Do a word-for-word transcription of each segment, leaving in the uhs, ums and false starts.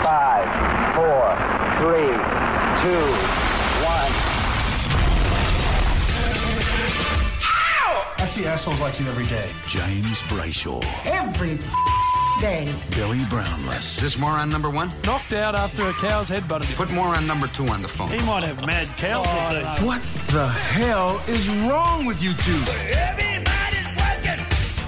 Five, four, three, two, one. I see assholes like you every day. James Brayshaw. Every day. Billy Brownless. Is this moron number one? Knocked out after a cow's head butted him. Put moron number two on the phone. He might have mad cow disease. Oh, what the hell is wrong with you two? Everybody's working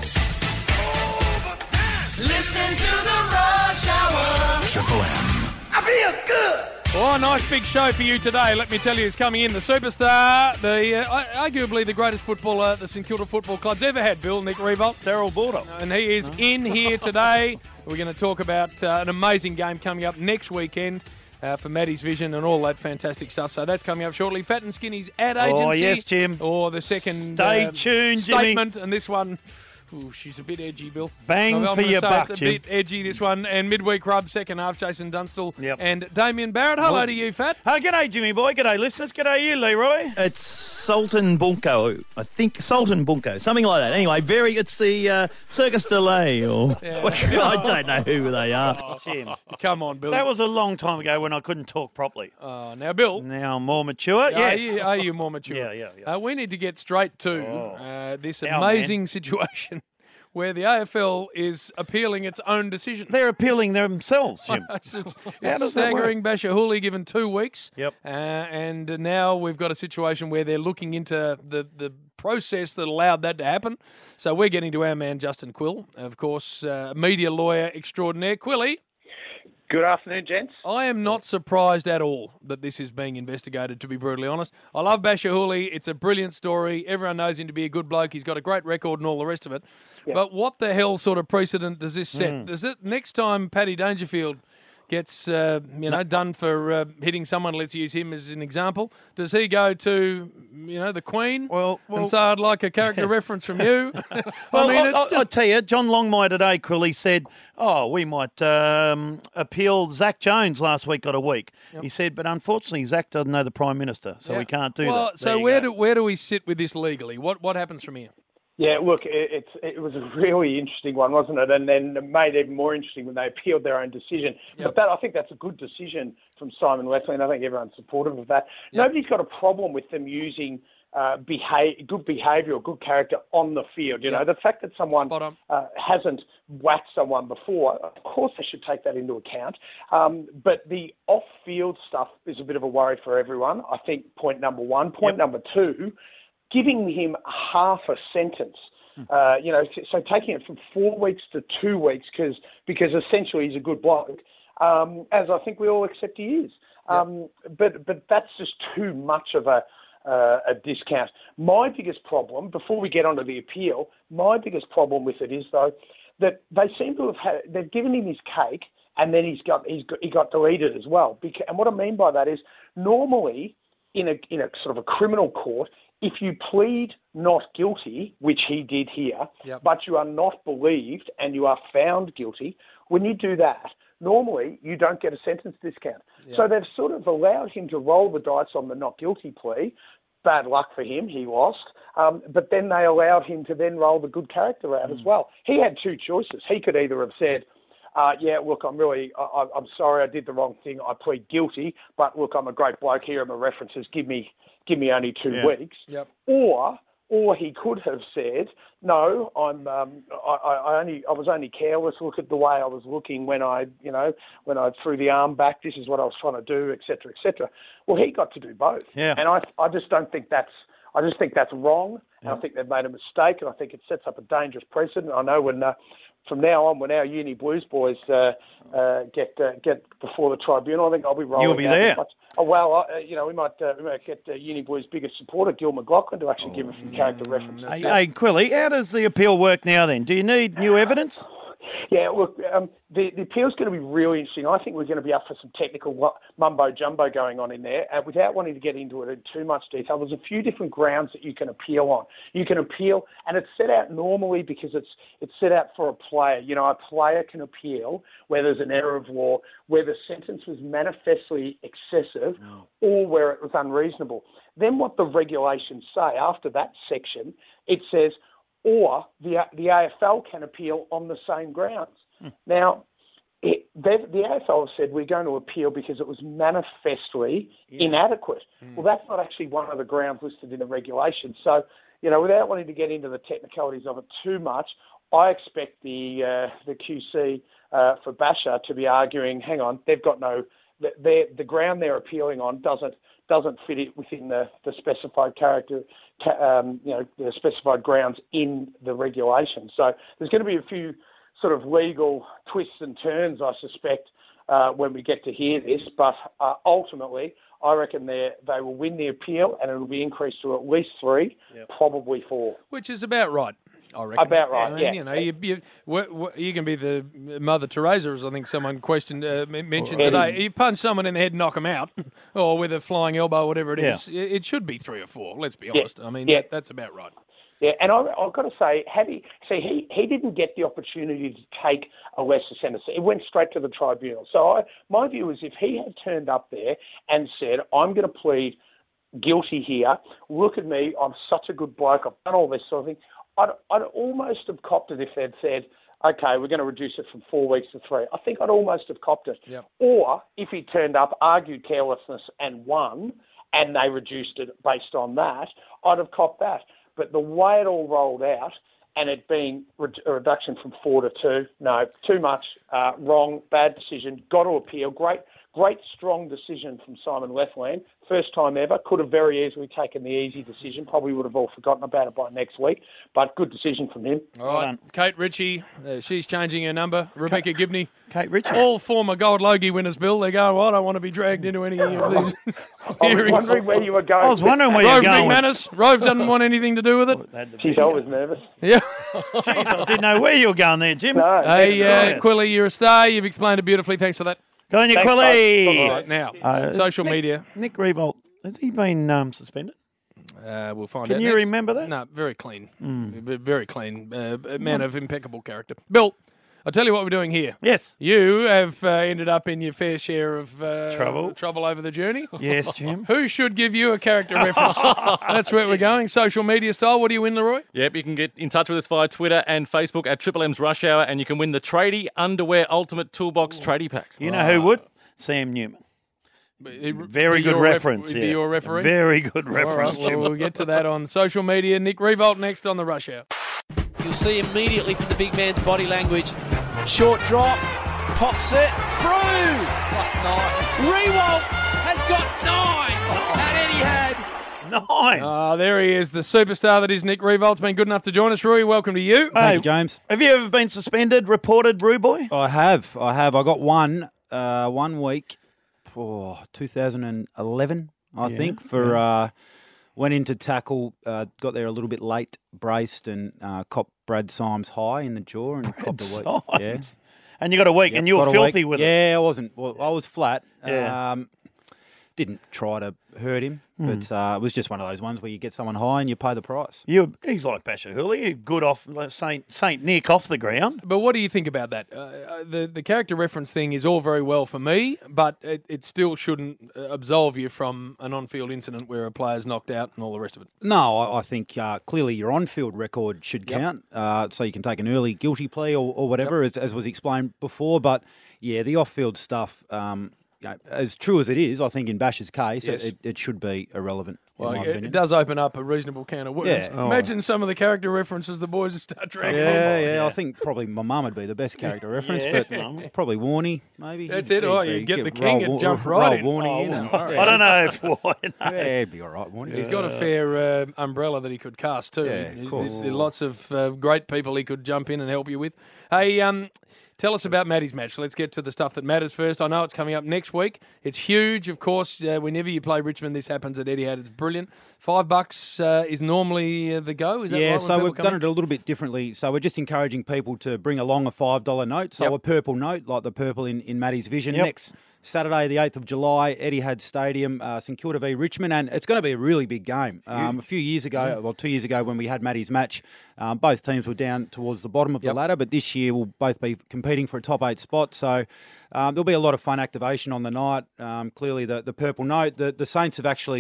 overtime. Listening to the Rush Hour. Triple M. I feel good. Oh, nice big show for you today. Let me tell you, who's coming in. The superstar, the uh, arguably the greatest footballer the St Kilda Football Club's ever had, Bill, Nick Riewoldt. Daryl Border. And he is in here today. We're going to talk about uh, an amazing game coming up next weekend uh, for Maddie's Vision and all that fantastic stuff. So that's coming up shortly. Fat and Skinny's ad agency. Oh, yes, Jim. Or the second Stay uh, tuned, statement. Jimmy. And this one... Ooh, she's a bit edgy, Bill. Bang I'm for gonna your say buck, it's a Jim. bit edgy, this one. And midweek rub, second half, Jason Dunstall Yep. and Damien Barrett. Hello Well- to you, Fat. Oh, g'day, Jimmy boy. G'day, listeners. G'day, you, Leroy. It's Sultan Bunko, I think. Sultan Bunko, something like that. Anyway, very. It's the uh, Circus de Lay, or Yeah. I don't know who they are. Oh, Jim. Come on, Bill. That was a long time ago when I couldn't talk properly. Oh, now, Bill. Now I'm more mature. Are Yes. you, are you more mature? Yeah, yeah, yeah. Uh, we need to get straight to Oh. uh, this Now, amazing situation where the A F L is appealing its own decision. They're appealing themselves, Jim. it's it's, How it's does that staggering. Basher Hooley given two weeks. Yep. Uh, and now we've got a situation where they're looking into the, the process that allowed that to happen. So we're getting to our man, Justin Quill, of course, uh, media lawyer extraordinaire. Quilly, Good afternoon, gents. I am not surprised at all that this is being investigated, to be brutally honest. I love Basher Hooley. It's a brilliant story. Everyone knows him to be a good bloke. He's got a great record and all the rest of it. Yep. But what the hell sort of precedent does this set? Mm. Does it next time Paddy Dangerfield gets uh, you know done for uh, hitting someone, let's use him as an example, does he go to you know the Queen Well, well and say, I'd like a character reference from you? I Well, mean, I, it's I, just... I tell you, John Longmire today, Quilly, said, oh, we might um, appeal. Zach Jones last week got a week. Yep. He said, but unfortunately, Zach doesn't know the Prime Minister, so Yeah. we can't do well, that. So There you where go. do where do we sit with this legally? What what happens from here? Yeah, look, it, it's it was a really interesting one, wasn't it? And then made even more interesting when they appealed their own decision. Yep. But that I think that's a good decision from Simon Wesley, and I think everyone's supportive of that. Yep. Nobody's got a problem with them using uh, behave, good behaviour or good character on the field. You Yep. know, the fact that someone Spot on. uh, hasn't whacked someone before, of course they should take that into account. Um, but the off-field stuff is a bit of a worry for everyone. I think point number one. Point Yep. number two, giving him half a sentence. Uh, you know, so, so taking it from four weeks to two weeks because because essentially he's a good bloke, um, as I think we all accept he is. Um, but but that's just too much of a uh, a discount. My biggest problem, before we get onto the appeal, my biggest problem with it is though that they seem to have had they've given him his cake and then he's got he's got, he got deleted as well. Because, and what I mean by that is normally in a in a sort of a criminal court, if you plead not guilty, which he did here, Yep. but you are not believed and you are found guilty, when you do that, normally you don't get a sentence discount. Yep. So they've sort of allowed him to roll the dice on the not guilty plea. Bad luck for him, he lost. Um, but then they allowed him to then roll the good character out Mm. as well. He had two choices. He could either have said, uh, yeah, look, I'm really, I, I'm sorry I did the wrong thing. I plead guilty, but look, I'm a great bloke. Here are my references. Give me, give me only two Yeah. weeks. Yep. Or, or he could have said, no, I'm, um, I, I only, I was only careless. Look at the way I was looking when I, you know, when I threw the arm back. This is what I was trying to do, et cetera, et cetera. Well, he got to do both. Yeah. And I, I just don't think that's, I just think that's wrong. And I think they've made a mistake, and I think it sets up a dangerous precedent. I know when, uh, from now on, when our Uni Blues boys uh, uh, get uh, get before the tribunal, I think I'll be rolling. You'll be out there. as much- Oh, well, uh, you know, we might uh, we might get uh, Uni Blues' biggest supporter, Gil McLaughlin, to actually give us some character references. Hey, hey, Quilly, how does the appeal work now then? Do you need new evidence? Yeah, look, um, the, the appeal's going to be really interesting. I think we're going to be up for some technical wa- mumbo-jumbo going on in there. Uh, without wanting to get into it in too much detail, there's a few different grounds that you can appeal on. You can appeal, and it's set out normally because it's it's set out for a player. You know, a player can appeal where there's an error of law, where the sentence was manifestly excessive, Mm. or where it was unreasonable. Then what the regulations say after that section, it says, or the the A F L can appeal on the same grounds. Hmm. Now, it, they've- the A F L have said we're going to appeal because it was manifestly inadequate. Well, that's not actually one of the grounds listed in the regulations. So, you know, without wanting to get into the technicalities of it too much, I expect the uh, the Q C uh, for Basher to be arguing, hang on, they've got no, the, the ground they're appealing on doesn't doesn't fit it within the, the specified character, um, you know, the specified grounds in the regulation. So there's going to be a few sort of legal twists and turns, I suspect, uh, when we get to hear this. But uh, ultimately, I reckon they they will win the appeal, and it will be increased to at least three, yep. probably four. Which is about right. I reckon. About right, I mean, yeah. You know, you, you, you, you can be the Mother Teresa, as I think someone questioned, uh, mentioned Eddie. today. You punch someone in the head, knock them out, or with a flying elbow, whatever it is. Yeah. It should be three or four. Let's be Yeah. honest. I mean, Yeah. that, that's about right. Yeah, and I, I've got to say, had he, see, he, he didn't get the opportunity to take a lesser sentence. It went straight to the tribunal. So I, my view is if he had turned up there and said, I'm going to plead guilty here, look at me, I'm such a good bloke, I've done all this sort of thing, I'd, I'd almost have copped it if they'd said, okay, we're going to reduce it from four weeks to three. I think I'd almost have copped it. Yep. Or if he turned up, argued carelessness and won, and they reduced it based on that, I'd have copped that. But the way it all rolled out, and it being re- a reduction from four to two, no, too much, uh, wrong, bad decision, got to appeal. Great, great, strong decision from Simon Lethland. First time ever. Could have very easily taken the easy decision. Probably would have all forgotten about it by next week. But good decision from him. All right, Kate Ritchie, uh, she's changing her number. Rebecca Gibney. Kate Ritchie. All former Gold Logie winners, Bill. They're going, well, I don't want to be dragged into any of these I was hearings. wondering where you were going. I was wondering where Rove you're going. McManus. Rove doesn't want anything to do with it. Jeez, I was nervous. Yeah. Jeez, I didn't know where you were going there, Jim. No, Hey, Yes. uh, Quilly, you're a star. You've explained it beautifully. Thanks for that. Go on, you Thanks, Quilly. guys. All right, now, Uh, social Nick- media. Nick Revolt, has he been um, suspended? Uh, we'll find Can out you next. remember that? No, very clean. V- Very clean. Uh, a man of impeccable character. Bill, I'll tell you what we're doing here. Yes. You have uh, ended up in your fair share of uh, Trouble. trouble over the journey. Yes, Jim. Who should give you a character reference? That's where we're going. Social media style. What do you win, Leroy? Yep, you can get in touch with us via Twitter and Facebook at Triple M's Rush Hour, and you can win the Tradie Underwear Ultimate Toolbox Tradie Pack. You know who would? Sam Newman. Very Be good your ref- reference. be yeah. your referee? Very good All reference, right, well, Jim. we'll get to that on social media. Nick Revolt next on the Rush Hour. You'll see immediately from the big man's body language. Short drop, pops it, through! Rewalt has got nine at Etihad. Nine. Ah, there he is, the superstar that is Nick Revolt's been good enough to join us. Rui, welcome to you. Hey, you, James. Have you ever been suspended, reported, Rue Boy? I have. I have. I got one uh, one week for two thousand eleven, I Yeah, think, for uh, went into tackle, uh, got there a little bit late, braced, and uh, copped Brad Symes high in the jaw and copped a week. Symes. Yeah. And you got a week, Yep, and you were got a filthy week. with it. Yeah, I wasn't. Well, I was flat. Yeah. Um, didn't try to hurt him, Hmm. but uh, it was just one of those ones where you get someone high and you pay the price. You, he's like Basher Hooley, good off like Saint Saint Nick off the ground. But what do you think about that? Uh, uh, the the character reference thing is all very well for me, but it, it still shouldn't uh, absolve you from an on-field incident where a player's knocked out and all the rest of it. No, I, I think uh, clearly your on-field record should Yep. count, uh, so you can take an early guilty plea or, or whatever, as, as was explained before. But yeah, the off-field stuff, um, you know, as true as it is, I think in Bash's case, Yes. it, it should be irrelevant. Well, in my it, opinion. it does open up a reasonable can of worms. Yeah. Oh. Imagine some of the character references the boys start dragging on. Yeah, yeah, I think probably my mum would be the best character reference, Yeah. but probably Warney, maybe. That's He'd- it. Oh, he'd you be- get the give- king roll- and jump roll right in. Warney in Oh, and- all right. I don't know if why. Yeah, he'd be all right, Warney. He's got a fair uh, umbrella that he could cast too. Yeah, of There's- course. There's lots of uh, great people he could jump in and help you with. Hey, um, tell us about Maddie's match. Let's get to the stuff that matters first. I know it's coming up next week. It's huge, of course. Uh, whenever you play Richmond, this happens at Etihad. It's brilliant. Five bucks uh, is normally uh, the go. Is that yeah, right? when so people we've come done in? it a little bit differently. So we're just encouraging people to bring along a five dollar note. So Yep. a purple note, like the purple in, in Maddie's vision. Yep. Next Saturday, the eighth of July, Etihad Stadium, uh, St Kilda v Richmond. And it's going to be a really big game. Um, a few years ago, well, two years ago when we had Maddie's match, um, both teams were down towards the bottom of Yep. the ladder. But this year we'll both be competing for a top eight spot. So um, there'll be a lot of fun activation on the night. Um, clearly, the, the purple note. The, the Saints have actually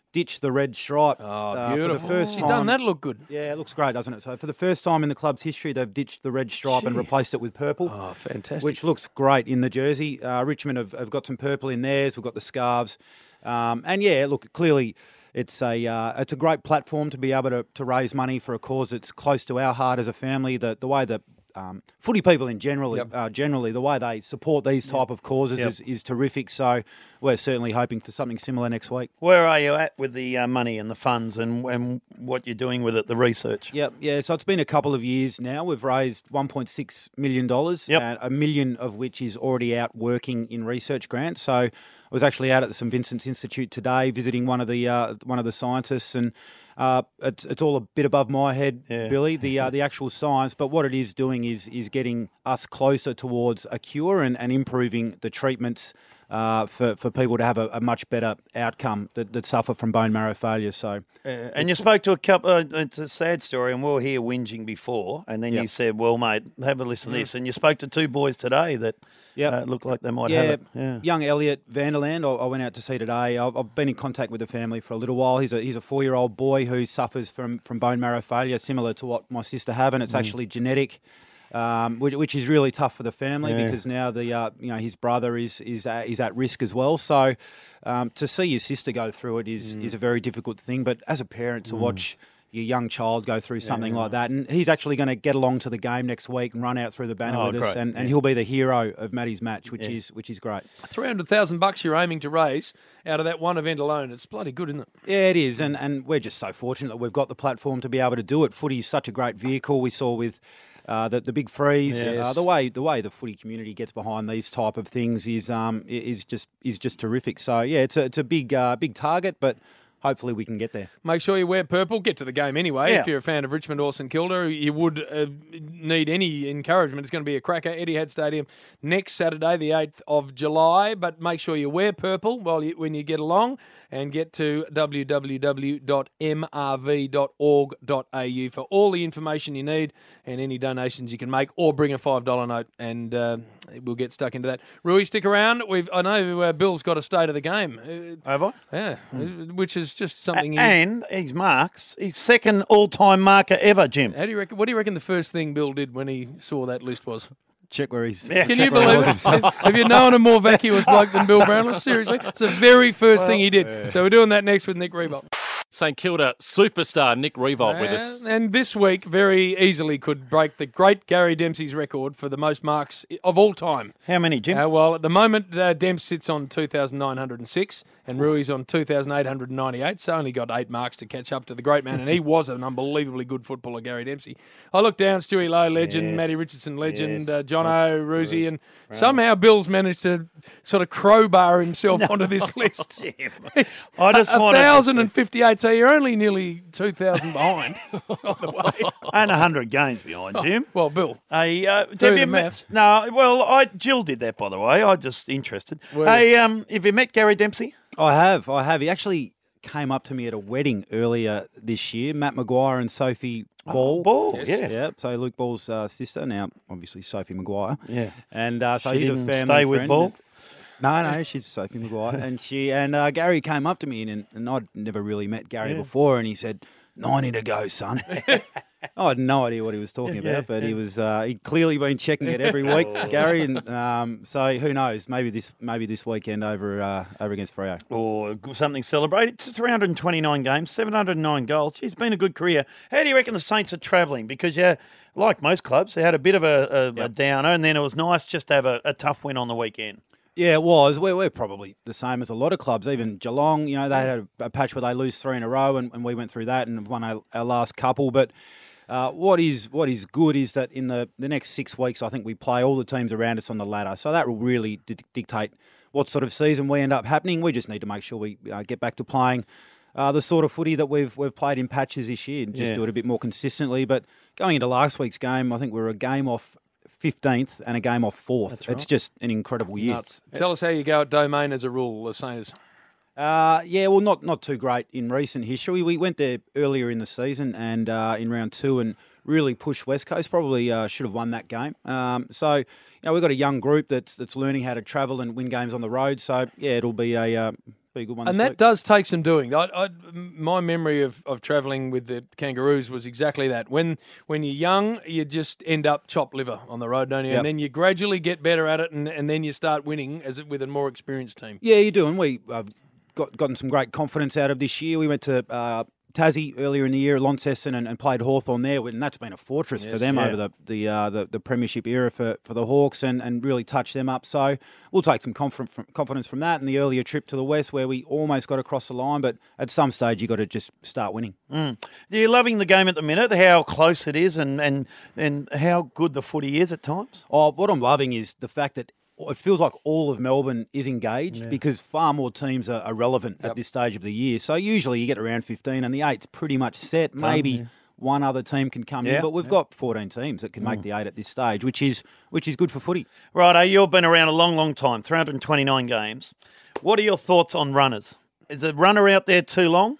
ditched the red stripe. Oh, uh, beautiful. For the first You've time. done that look good. Yeah, it looks great, doesn't it? So for the first time in the club's history, they've ditched the red stripe and Gee. replaced it with purple. Oh, fantastic. Which looks great in the jersey. Uh, Richmond have, have got some purple in theirs. We've got the scarves. Um, and yeah, look, clearly it's a uh, it's a great platform to be able to, to raise money for a cause that's close to our heart as a family. The the way that um, footy people in general, Yep. uh, generally, the way they support these type of causes Yep. is, is terrific. So we're certainly hoping for something similar next week. Where are you at with the uh, money and the funds and, and what you're doing with it, the research? Yep, yeah. So it's been a couple of years now. We've raised one point six million dollars, Yep. and a million of which is already out working in research grants. So I was actually out at the Saint Vincent's Institute today, visiting one of the uh, one of the scientists, and uh, it's it's all a bit above my head, Yeah. Billy, the uh, the actual science. But what it is doing is is getting us closer towards a cure and, and improving the treatments. Uh, for, for people to have a, a much better outcome that, that suffer from bone marrow failure. So, Uh, and you spoke to a couple. Uh, it's a sad story, and we were here whinging before, and then you Yep. said, "Well, mate, have a listen to this." And you spoke to two boys today that Yep. uh, looked like they might yeah, have it. Yeah, young Elliot Vanderland, I, I went out to see today. I've, I've been in contact with the family for a little while. He's a he's a four year old boy who suffers from, from bone marrow failure, similar to what my sister have, and it's Mm. actually genetic. Um, which, which is really tough for the family Yeah. because now the uh, you know his brother is is uh, is at risk as well. So um, to see your sister go through it is Mm. is a very difficult thing. But as a parent, to watch your young child go through something like that, and he's actually going to get along to the game next week and run out through the banner Oh, with us, great. and, and Yeah. he'll be the hero of Maddie's match, which Yeah. is which is great. three hundred thousand bucks you're aiming to raise out of that one event alone. It's bloody good, isn't it? Yeah, it is, and and we're just so fortunate that we've got the platform to be able to do it. Footy is such a great vehicle. We saw with uh, the the big freeze, Yes. uh, the way the way the footy community gets behind these type of things is um i- is just is just terrific. So yeah, it's a it's a big uh, big target, but hopefully we can get there. Make sure you wear purple. Get to the game anyway. Yeah. If you're a fan of Richmond or St Kilda, you would uh, need any encouragement. It's going to be a cracker. Etihad Stadium next Saturday, the eighth of July. But make sure you wear purple while you, when you get along, and get to w w w dot m r v dot org dot a u for all the information you need and any donations you can make, or bring a five dollar note, and uh, we'll get stuck into that. Rui, stick around. We've I know uh, Bill's got a state of the game. Uh, have I? Yeah, uh, which is just something. he- And his marks, his second all-time marker ever, Jim. How do you reckon? What do you reckon the first thing Bill did when he saw that list was? Check where he's. Yeah. Can you believe it? Have you known a more vacuous bloke than Bill Brownless? Seriously, it's the very first thing he did. So we're doing that next with Nick Reebok. St Kilda superstar Nick Revolt with us. And, and this week, very easily could break the great Gary Dempsey's record for the most marks of all time. How many, Jim? Uh, well, at the moment, uh, Demps sits on two thousand nine hundred six and Rui's on two thousand eight hundred ninety-eight, so only got eight marks to catch up to the great man, and he was an unbelievably good footballer, Gary Dempsey. I look down, Stewie Lowe, legend, Yes. Matty Richardson, legend, Yes. uh, Jono, Ruzi, and somehow Bill's managed to sort of crowbar himself onto this list. It's I just a, wanted to one thousand see- fifty-eight, so you're only nearly two thousand behind on the way. And one hundred games behind, Jim. Well, Bill. Hey, uh, Do have the you maths. met? No, well, I Jill did that, by the way. I just interested. Were Hey, um, have you met Gary Dempsey? I have, I have. He actually came up to me at a wedding earlier this year. Matt Maguire and Sophie Ball. Ball, Yes. yes. Yeah, so Luke Ball's uh, sister, now obviously Sophie Maguire. Yeah. And uh, so She he's a didn't family stay with friend. Ball? No, no, she's Sophie Maguire. and she and uh, Gary came up to me, and, and I'd never really met Gary Yeah. before, and he said, ninety to go, son. I had no idea what he was talking Yeah, about, but yeah. he was uh, he'd clearly been checking it every week, Gary. And um, so who knows? Maybe this maybe this weekend over uh, over against Freo. Or something to celebrate. It's three hundred twenty-nine games, seven hundred nine goals. It's been a good career. How do you reckon the Saints are travelling? Because, yeah, like most clubs, they had a bit of a, a, a downer, and then it was nice just to have a, a tough win on the weekend. Yeah, it was. We're, we're probably the same as a lot of clubs. Even Geelong, you know, they had a, a patch where they lose three in a row, and, and we went through that and won our, our last couple. But uh, what is what is good is that in the, the next six weeks, I think we play all the teams around us on the ladder. So that will really di- dictate what sort of season we end up happening. We just need to make sure we uh, get back to playing uh, the sort of footy that we've we've played in patches this year, and just Yeah. do it a bit more consistently. But going into last week's game, I think we were a game off fifteenth and a game off fourth. That's It's right. just an incredible year. Nuts. Tell us how you go at Domain as a rule, the Saints. Uh, yeah, well, not not too great in recent history. We went there earlier in the season and uh, in round two and really pushed West Coast. Probably uh, should have won that game. Um, so, you know, we've got a young group that's that's learning how to travel and win games on the road. So, yeah, it'll be a uh, be a good one. And this that week. does take some doing. I, I, my memory of, of travelling with the Kangaroos was exactly that. When when you're young, you just end up chopped liver on the road, don't you? Yep. And then you gradually get better at it, and, and then you start winning as it, with a more experienced team. Yeah, you do. And we have got gotten some great confidence out of this year. We went to uh, Tassie earlier in the year, Launceston, and, and played Hawthorn there, and that's been a fortress Yes, for them yeah. over the the, uh, the the premiership era for, for the Hawks, and, and really touched them up. So we'll take some confidence from, confidence from that. And the earlier trip to the West, where we almost got across the line, but at some stage you got to just start winning. Mm. You're loving the game at the minute, how close it is, and, and, and how good the footy is at times? Oh, what I'm loving is the fact that it feels like all of Melbourne is engaged Yeah. because far more teams are, are relevant Yep. at this stage of the year. So usually you get around fifteen and the eight's pretty much set. Maybe yeah. one other team can come Yeah, in, but we've yeah. got fourteen teams that can make the eight at this stage, which is which is good for footy. Righto, you've been around a long, long time, three hundred twenty-nine games. What are your thoughts on runners? Is a runner out there too long?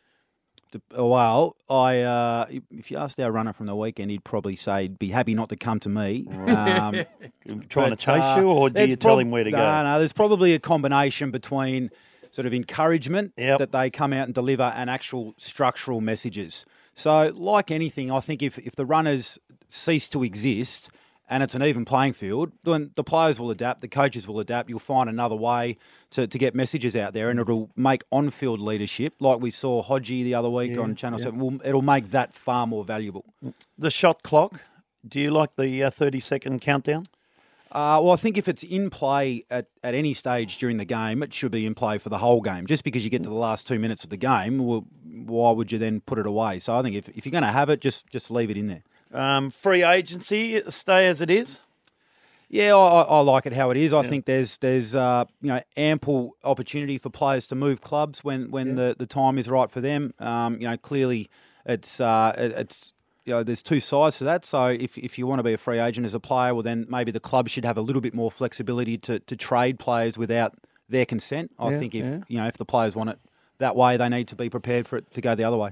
Well, I uh, if you asked our runner from the weekend, he'd probably say he'd be happy not to come to me. Um, Trying to but, chase uh, you, or do there's you tell prob- him where to no, go? No, no, there's probably a combination between sort of encouragement Yep. that they come out and deliver and actual structural messages. So, like anything, I think if, if the runners cease to exist and it's an even playing field, then the players will adapt, the coaches will adapt. You'll find another way to, to get messages out there, and it'll make on-field leadership, like we saw Hodgie the other week Yeah, on Channel yeah. seven, will, it'll make that far more valuable. The shot clock, do you like the uh, thirty-second countdown? Uh, well, I think if it's in play at, at any stage during the game, it should be in play for the whole game. Just because you get to the last two minutes of the game, well, why would you then put it away? So I think if, if you're going to have it, just just leave it in there. Um, free agency, stay as it is? Yeah, I, I like it how it is. I think there's there's uh, you know ample opportunity for players to move clubs when, when Yeah. the, the time is right for them. Um, you know, clearly it's uh, it, it's you know there's two sides to that. So if if you want to be a free agent as a player, well then maybe the club should have a little bit more flexibility to, to trade players without their consent. I Yeah, think if yeah. you know if the players want it that way, they need to be prepared for it to go the other way.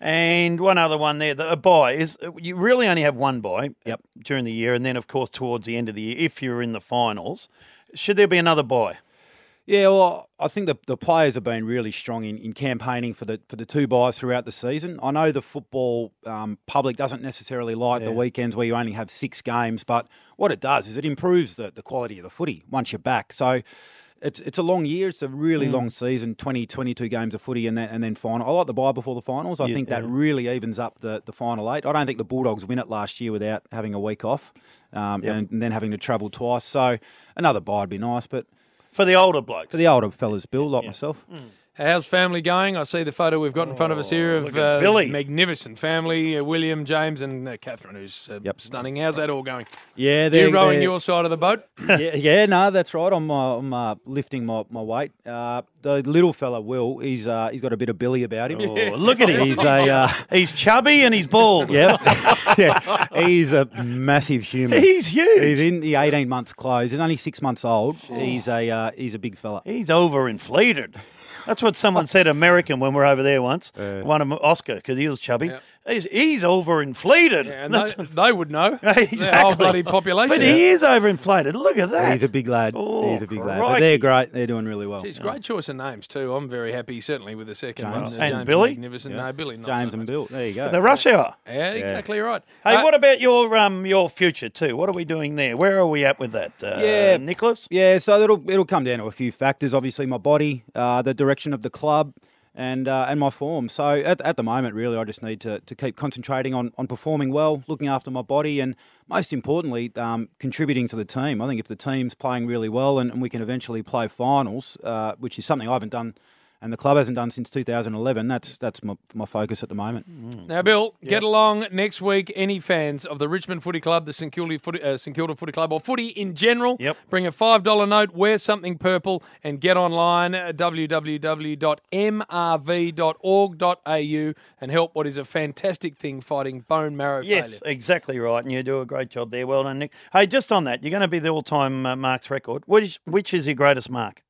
And one other one there, the, a buy is you really only have one buy Yep. during the year, and then of course towards the end of the year, if you're in the finals, should there be another buy? Yeah, well, I think the the players have been really strong in, in campaigning for the for the two buys throughout the season. I know the football um, public doesn't necessarily like the Yeah. weekends where you only have six games, but what it does is it improves the, the quality of the footy once you're back. So it's it's a long year. It's a really Mm. long season, twenty, twenty-two games of footy and then, and then final. I like the buy before the finals. I Yeah, think that yeah. really evens up the, the final eight. I don't think the Bulldogs win it last year without having a week off um, Yep. and, and then having to travel twice. So another buy would be nice, but For the older blokes. for the older fellas, Bill, like myself. How's family going? I see the photo we've got in front of us here of look at uh, Billy. magnificent family, uh, William, James and uh, Catherine, who's uh, Yep. stunning. How's that all going? Yeah, You they're rowing they're- your side of the boat? yeah, yeah, no, that's right. I'm, uh, I'm uh, lifting my, my weight. Uh, the little fella, Will, he's uh, he's got a bit of Billy about him. Oh, look at him. He's a uh, He's chubby and he's bald. yeah, yeah. He's a massive human. He's huge. He's in the eighteen months close. He's only six months old. He's a uh, he's a big fella. He's overinflated. That's what someone said American when we were over there once. Won an Oscar because he was chubby. Yeah. He's, he's overinflated. Yeah, and That's- they, they would know. Exactly. The whole bloody population. But he is overinflated. Look at that. He's a big lad. Oh, he's a big lad. But crikey. they're great. They're doing really well. Geez, great choice of names too. I'm very happy, certainly with the second James. one. And James Billy? Magnificent. Yeah. No, Billy. Not James so and much. Bill. There you go. The rush hour. Yeah, exactly right. Hey, Uh, what about your um your future too? What are we doing there? Where are we at with that? Uh, Yeah. Nicholas. Yeah, so it'll it'll come down to a few factors. Obviously, my body, uh, the direction of the club, and uh, and my form. So at, at the moment, really, I just need to, to keep concentrating on, on performing well, looking after my body, and most importantly, um, contributing to the team. I think if the team's playing really well and, and we can eventually play finals, uh, which is something I haven't done and the club hasn't done since two thousand eleven, that's that's my, my focus at the moment. Now, Bill, get along next week. Any fans of the Richmond Footy Club, the St Kilda Footy, uh, St Kilda Footy Club, or footy in general, Yep. bring a five dollar note, wear something purple, and get online at w w w dot m r v dot org dot a u and help what is a fantastic thing fighting bone marrow Yes, failure. exactly right, and you do a great job there. Well done, Nick. Hey, just on that, you're going to be the all-time uh, marks record. Which which is your greatest mark?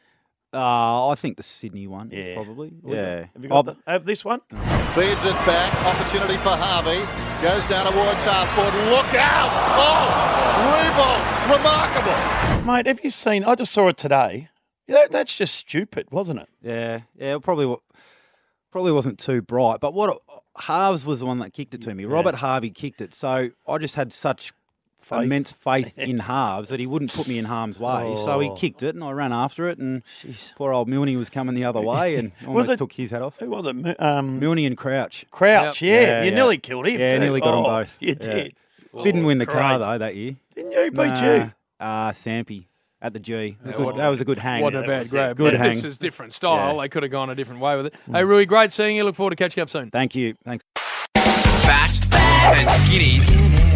Uh, I think the Sydney one, Yeah. probably. Have you Yeah. got- Have you got the, have this one? Feeds it back. Opportunity for Harvey. Goes down towards half forward. Look out! Oh! Rebound. Remarkable. Mate, have you seen, I just saw it today. Yeah, that, that's just stupid, wasn't it? Yeah, yeah, it probably wa- probably wasn't too bright. But what Harves was the one that kicked it to me. Robert Harvey kicked it, so I just had such Faith. immense faith in Harves that he wouldn't put me in harm's way. So he Oh. kicked it, and I ran after it, and poor old Milne was coming the other way and Was almost it- took his head off. Who was it? Mi- Um, Milne and Crouch. Crouch, Yep. yeah. You nearly killed him. Yeah, too. nearly got Oh, them both. You Yeah. did. Didn't Oh, win the car great. though that year. Didn't you? Beat Nah. you. Ah, Sampy at the G. It was Yeah, good- what- that was a good hang. What a That bad was grab. Good But hang. This is different style. Yeah. They could have gone a different way with it. Hey, Rui, great seeing you. Look forward to catching up soon. Thank you. Thanks. Fat and Skinny's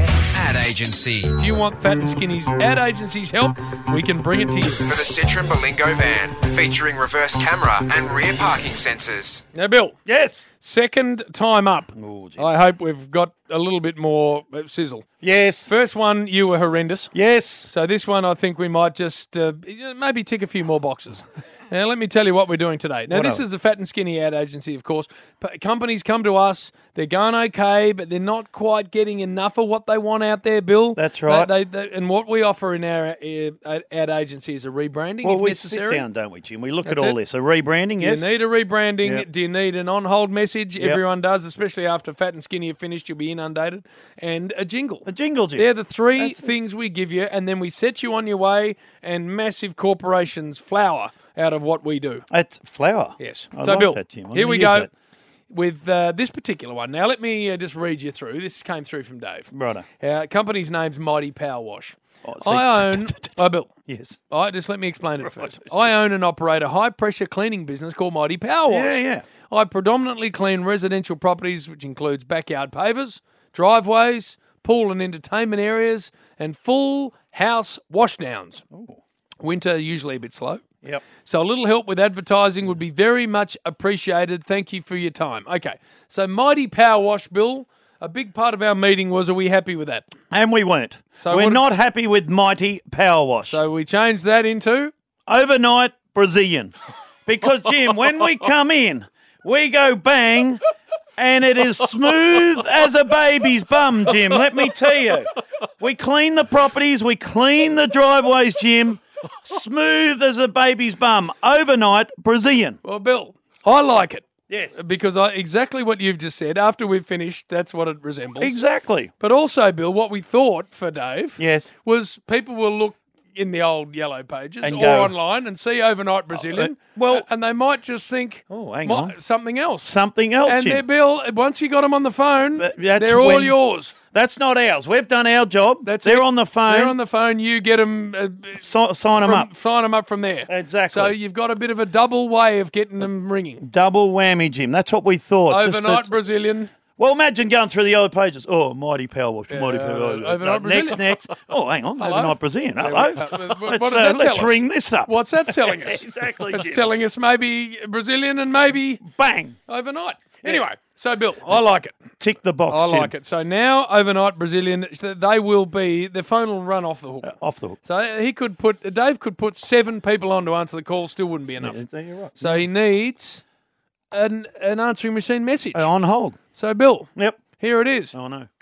ad agency. If you want Fat and Skinny's ad agency's help, we can bring it to you. For the Citroen Berlingo van, featuring reverse camera and rear parking sensors. Now, Bill. Yes. Second time up. I hope we've got a little bit more uh, sizzle. Yes. First one, you were horrendous. Yes. So this one, I think we might just uh, maybe tick a few more boxes. Now, let me tell you what we're doing today. Now, What this are- is the Fat and Skinny ad agency, of course. P- companies come to us. They're going okay, but they're not quite getting enough of what they want out there, Bill. That's right. They, they, they, and what we offer in our uh, ad agency is a rebranding, Well, if we necessary. sit down, don't we, Jim? We look That's at all it. this. A rebranding, Do yes. you need a rebranding? Yep. Do you need an on-hold message? Yep. Everyone does, especially after Fat and Skinny are finished. You'll be inundated. And a jingle. A jingle, Jim. They're the three That's it. things we give you, and then we set you on your way, and massive corporations flower out of what we do. It's flour. Yes. I so, like Bill, that, Jim. I'm here gonna we use go that. with uh, this particular one. Now, let me uh, just read you through. This came through from Dave. Righto. Our company's name's Mighty Power Wash. Oh, so- I own... Oh, Bill. Yes. I just let me explain it first. I own and operate a high-pressure cleaning business called Mighty Power Wash. Yeah, yeah. I predominantly clean residential properties, which includes backyard pavers, driveways, pool and entertainment areas, and full house washdowns. Winter usually a bit slow. Yep. So a little help with advertising would be very much appreciated. Thank you for your time. Okay, so Mighty Power Wash, Bill, a big part of our meeting was, are we happy with that? And we weren't. So We're what- not happy with Mighty Power Wash. So we changed that into? Overnight Brazilian. Because, Jim, when we come in, we go bang, and it is smooth as a baby's bum, Jim. Let me tell you. We clean the properties, we clean the driveways, Jim. Smooth as a baby's bum. Overnight Brazilian. Well, Bill, I like it. Yes. Because I, exactly what you've just said, after we've finished, that's what it resembles. Exactly. But also, Bill, what we thought for Dave Yes. was people will look in the old yellow pages And or go- online and see overnight Brazilian. Uh, well- and they might just think, Oh, hang "Mi- on. something else. Something else, And Jim. they're, Bill, once you got them on the phone, That's they're all when- yours. That's not ours. We've done our job. That's They're it. on the phone. They're on the phone. You get them. Uh, Si- sign them from- up. Sign them up from there. Exactly. So you've got a bit of a double way of getting them ringing. Double whammy, Jim. That's what we thought. Just Overnight to- Brazilian. Well, imagine going through the yellow pages. Oh, Mighty Power Wash. Mighty Yeah, Power Wash. overnight No, Brazilian. next, next. Oh, hang on. Hello? Overnight Brazilian. Hello. Uh, uh, what let's does uh, that let's tell us? ring this up. What's that telling us? Exactly, It's Jim. telling us maybe Brazilian and maybe Bang. overnight. Anyway, so Bill, I like it. Tick the box, I Jim. like it. So now overnight Brazilian, they will be, the phone will run off the hook. Off the hook. So he could put, Dave could put seven people on to answer the call, still wouldn't be enough. Yeah, you're right. So he needs an, an answering machine message. Uh, on hold. So Bill, Yep. here it is. Oh, no.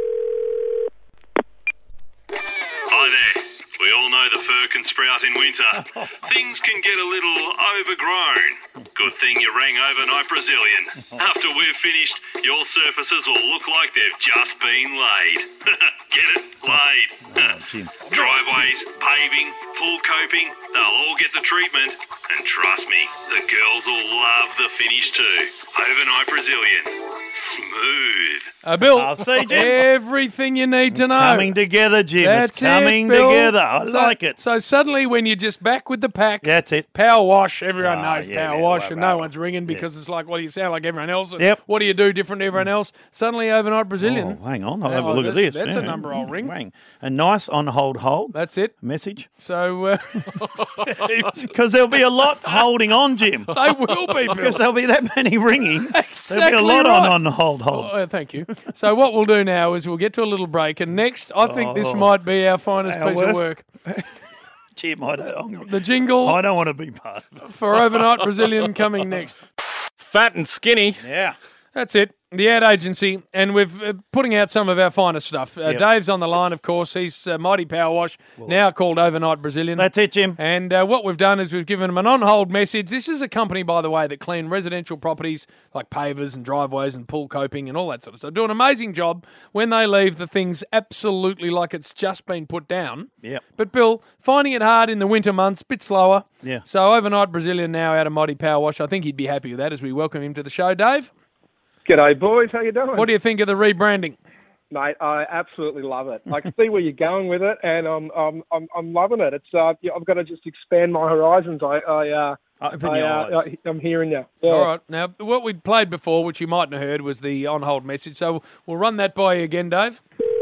Hi there. We all know the fur can sprout in winter. Things can get a little overgrown. Good thing you rang Overnight Brazilian. After we've finished, your surfaces will look like they've just been laid. Get it? Laid. Driveways, paving, pool coping, they'll all get the treatment. And trust me, the girls will love the finish too. Overnight Brazilian. Smooth. Uh, Bill, I'll see, Jim. everything you need to know. Coming together, Jim. That's it's coming it, Bill. together. I So- like it. So suddenly when you're just back with the pack, That's it. Power Wash, everyone Ah, knows yeah, Power yeah, Wash, right, and right, no right. one's ringing because it's like, well, you sound like everyone else. and Yep. What do you do different to everyone else? Suddenly Overnight Brazilian. Oh, hang on. I'll Yeah, have a well, look at that's- this. That's Yeah. a number I'll ring. Ring. A nice on hold hold That's it. message. So uh, Because there'll be a lot holding on, Jim. they will be, Bill. Because there'll be that many ringing. Exactly There'll be a lot right. on on hold hold. Oh, uh, thank you. So what we'll do now is we'll get to a little break, and next, I think this Oh. might be our finest Our piece of worst. work. Jim, I don't, The jingle I don't want to be part of it. for Overnight Brazilian coming next. Fat and Skinny. Yeah. That's it. The ad agency, and we're uh, putting out some of our finest stuff. Uh, Yep. Dave's on the line, of course. He's uh, Mighty Power Wash, now called Overnight Brazilian. That's it, Jim. And uh, what we've done is we've given them an on-hold message. This is a company, by the way, that clean residential properties like pavers and driveways and pool coping and all that sort of stuff. Do an amazing job. When they leave, the thing's absolutely like it's just been put down. Yep. But, Bill, finding it hard in the winter months, bit slower. Yeah. So Overnight Brazilian now out of Mighty Power Wash. I think he'd be happy with that as we welcome him to the show. Dave? G'day, boys. How you doing? What do you think of the rebranding? Mate, I absolutely love it. I can see where you're going with it, and I'm I'm I'm, I'm loving it. It's uh, yeah, I've got to just expand my horizons. I I uh, Open I, your uh, eyes. I, I'm hearing you. Yeah. All right. Now, what we played before, which you mightn't have heard, was the on-hold message. So we'll run that by you again, Dave.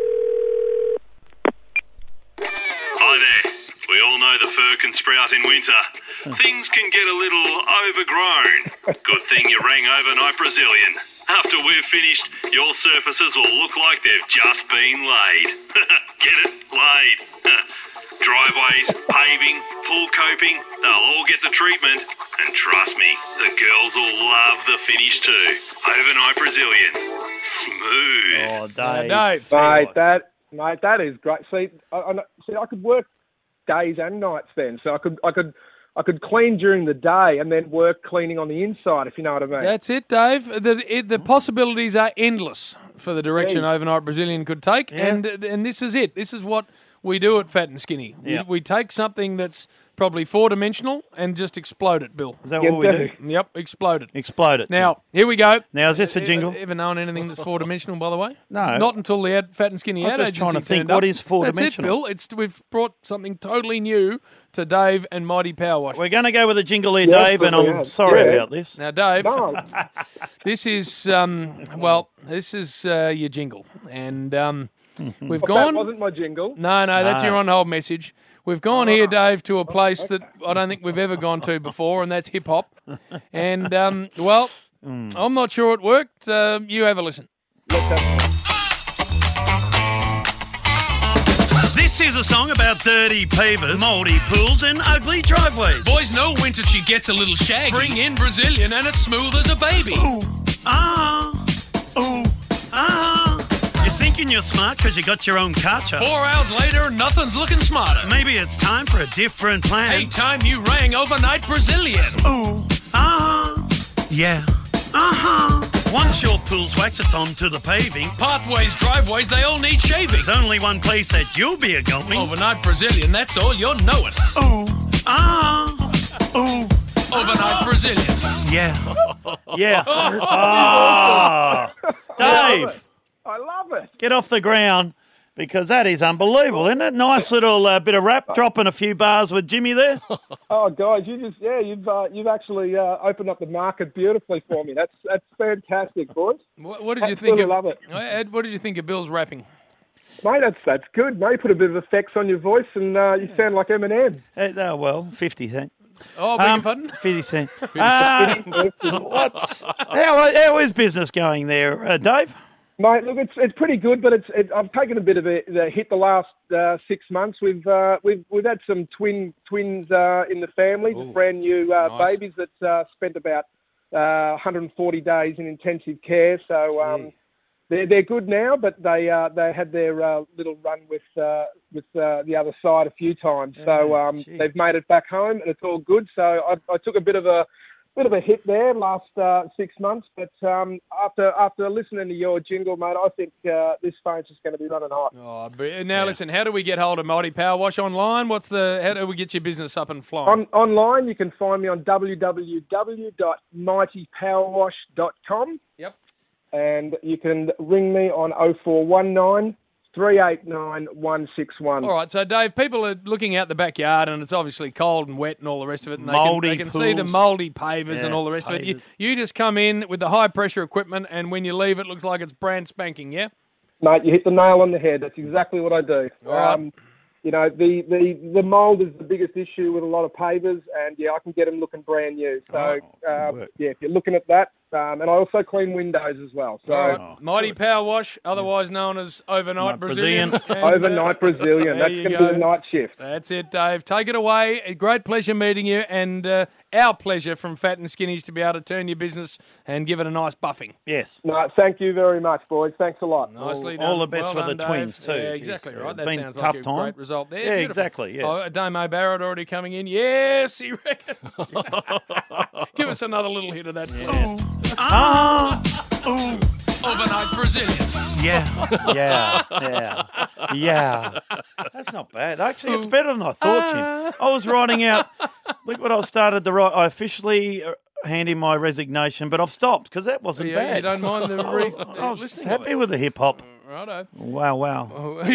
Hi there. We all know the fur can sprout in winter. Things can get a little overgrown. Good thing you rang Overnight Brazilian. After we've finished, your surfaces will look like they've just been laid. Get it? Laid. Driveways, paving, pool coping, they'll all get the treatment. And trust me, the girls will love the finish too. Overnight Brazilian. Smooth. Oh, Dave. Dave, mate, that mate, that is great. See, I, I, see, I could work days and nights then, so I could, I could, I could clean during the day and then work cleaning on the inside, if you know what I mean. That's it, Dave. The it, the possibilities are endless for the direction Yeah. Overnight Brazilian could take, Yeah. and and this is it. This is what we do at Fat and Skinny. We, Yeah. we take something that's probably four-dimensional and just explode it, Bill. Is that what we do? Yep, explode it. Explode it. Now, here we go. Now, is this a jingle? Ever, ever known anything that's four-dimensional, by the way? No. Not until the ad, Fat and Skinny I'm ad just agency trying to think, turned what up. is four-dimensional? That's it, Bill. It's, we've brought something totally new to Dave and Mighty Power Wash. We're going to go with a jingle here, Yes, Dave, and we I'm have. sorry Yeah. about this. Now, Dave, No. this is, um, well, this is uh, your jingle. And um, we've But gone... that wasn't my jingle. No, no, that's No. your on-hold message. We've gone here, Dave, to a place that I don't think we've ever gone to before, and that's hip-hop. And, um, well, I'm not sure it worked. Uh, you have a listen. This is a song about dirty pavers, mouldy pools, and ugly driveways. Boys know winter she gets a little shaggy. Bring in Brazilian and it's smooth as a baby. Ooh, ah, ooh, ah. You're thinking you're smart because you got your own culture. Four hours later, nothing's looking smarter. Maybe it's time for a different plan. Hey, time you rang Overnight Brazilian. Ooh, ah, yeah, uh-huh. Once your pool's waxed, it's on to the paving. Pathways, driveways, they all need shaving. There's only one place that you'll be a going. Overnight Brazilian, that's all you're knowing. Ooh, ah, ooh, Overnight Brazilian. yeah. Yeah. Ah. Dave, I love it. get off the ground because that is unbelievable, isn't it? Nice little uh, bit of rap, dropping a few bars with Jimmy there. Oh, guys, you just yeah, you've uh, you've actually uh, opened up the market beautifully for me. That's that's fantastic, boys. What, what did you Absolutely think of... love it. Ed, what did you think of Bill's rapping? Mate, that's that's good. Mate, put a bit of effects on your voice, and uh, you sound like Eminem. Uh, oh, well, fifty cent. Oh, beg Um, your pardon? fifty cent. Uh, what's, how, how is business going there, uh, Dave? Mate, look, it's it's pretty good, but it's it, I've taken a bit of a, a hit the last uh, six months. We've uh, we've we've had some twin twins uh, in the family, Ooh, brand new uh, nice. babies that uh, spent about uh, one hundred forty days in intensive care. So um, they're they're good now, but they uh, they had their uh, little run with uh, with uh, the other side a few times. So um, gee. they've made it back home, and it's all good. So I, I took a bit of a bit of a hit there last uh, six months, but um, after after listening to your jingle, mate, I think uh, this phone's just going to be running hot. Oh, but now listen, how do we get hold of Mighty Power Wash online? What's the? How do we get your business up and flying? On, online, you can find me on w w w dot mighty power wash dot com. Yep. And you can ring me on oh four one nine, three eight nine, one six one. All right, so Dave, people are looking out the backyard and it's obviously cold and wet and all the rest of it, and Mouldy they can, they can see the pools. mouldy pavers Yeah, and all the rest of it. You, pavers. you just come in with the high pressure equipment, and when you leave, it looks like it's brand spanking. Yeah. Mate, you hit the nail on the head. That's exactly what I do. All right. Um, you know, the, the, the mould is the biggest issue with a lot of pavers, and, yeah, I can get them looking brand new. So, Oh, good uh, work. yeah, if you're looking at that, Um, and I also clean windows as well. So All right. Mighty Power Wash, otherwise known as Overnight Night Brazilian. Brazilian. And, Overnight Brazilian. there That's you going to go. be the night shift. That's it, Dave. Take it away. A great pleasure meeting you, and uh, our pleasure from Fat and Skinnies to be able to turn your business and give it a nice buffing. Yes. No, thank you very much, boys. Thanks a lot. Nicely all done. the best Well for the done, twins Dave. too. Yeah, Jeez, exactly yeah, right. That been sounds tough like a time. great result there. Yeah, Beautiful. exactly. Yeah. Oh, Damo Barrett already coming in. Yes, he reckons. Give us another little hit of that. Ah. Overnight Brazilian. Yeah, yeah, yeah, yeah. That's not bad. Actually, it's better than I thought, Jim. I was writing out, look what I started to write. I officially uh, hand in my resignation, but I've stopped because that wasn't Yeah, bad. you don't mind the re- I was listening happy to it. with the hip hop. Righto. Wow, wow.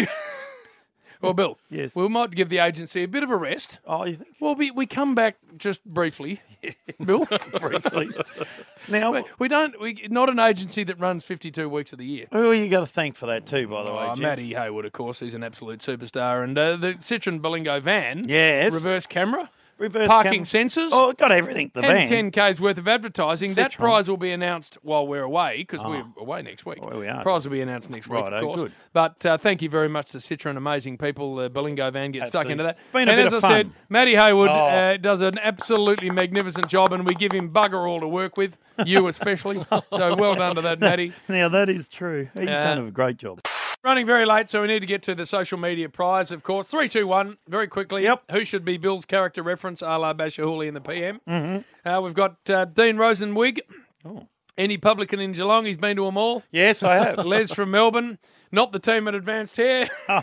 Well, Bill, yes, we might give the agency a bit of a rest. Oh, you think? Well, we, we come back just briefly, Bill. Briefly. Now, we, we don't. We not an agency that runs fifty-two weeks of the year. Who you got to thank for that too, by the way, Oh, Jim? Matty Haywood, of course, he's an absolute superstar, and uh, the Citroen Berlingo van, Yes. reverse camera. Reverse Parking cam- sensors. Oh, it got everything. The and van. ten K's worth of advertising. That Citroen. prize will be announced while we're away, because Oh. we're away next week. Well, we are. Prize will be announced next week, Righto, of course. good. But uh, thank you very much to Citroen. Amazing people. The Berlingo van gets stuck Absolutely. into that. Been a and bit as of I fun. said, Matty Haywood Oh. uh, does an absolutely magnificent job, and we give him bugger all to work with, you especially. So well done to that, Matty. Now, that is true. He's Yeah. done a great job. Running very late, so we need to get to the social media prize, of course. Three, two, one, very quickly. Yep. Who should be Bill's character reference, a la Bashahuli in the P M? Mm-hmm. Uh, we've got uh, Dean Rosenwig. Oh. Any publican in Geelong, he's been to them all. Yes, I have. Les from Melbourne. Not the team at Advanced Hair. but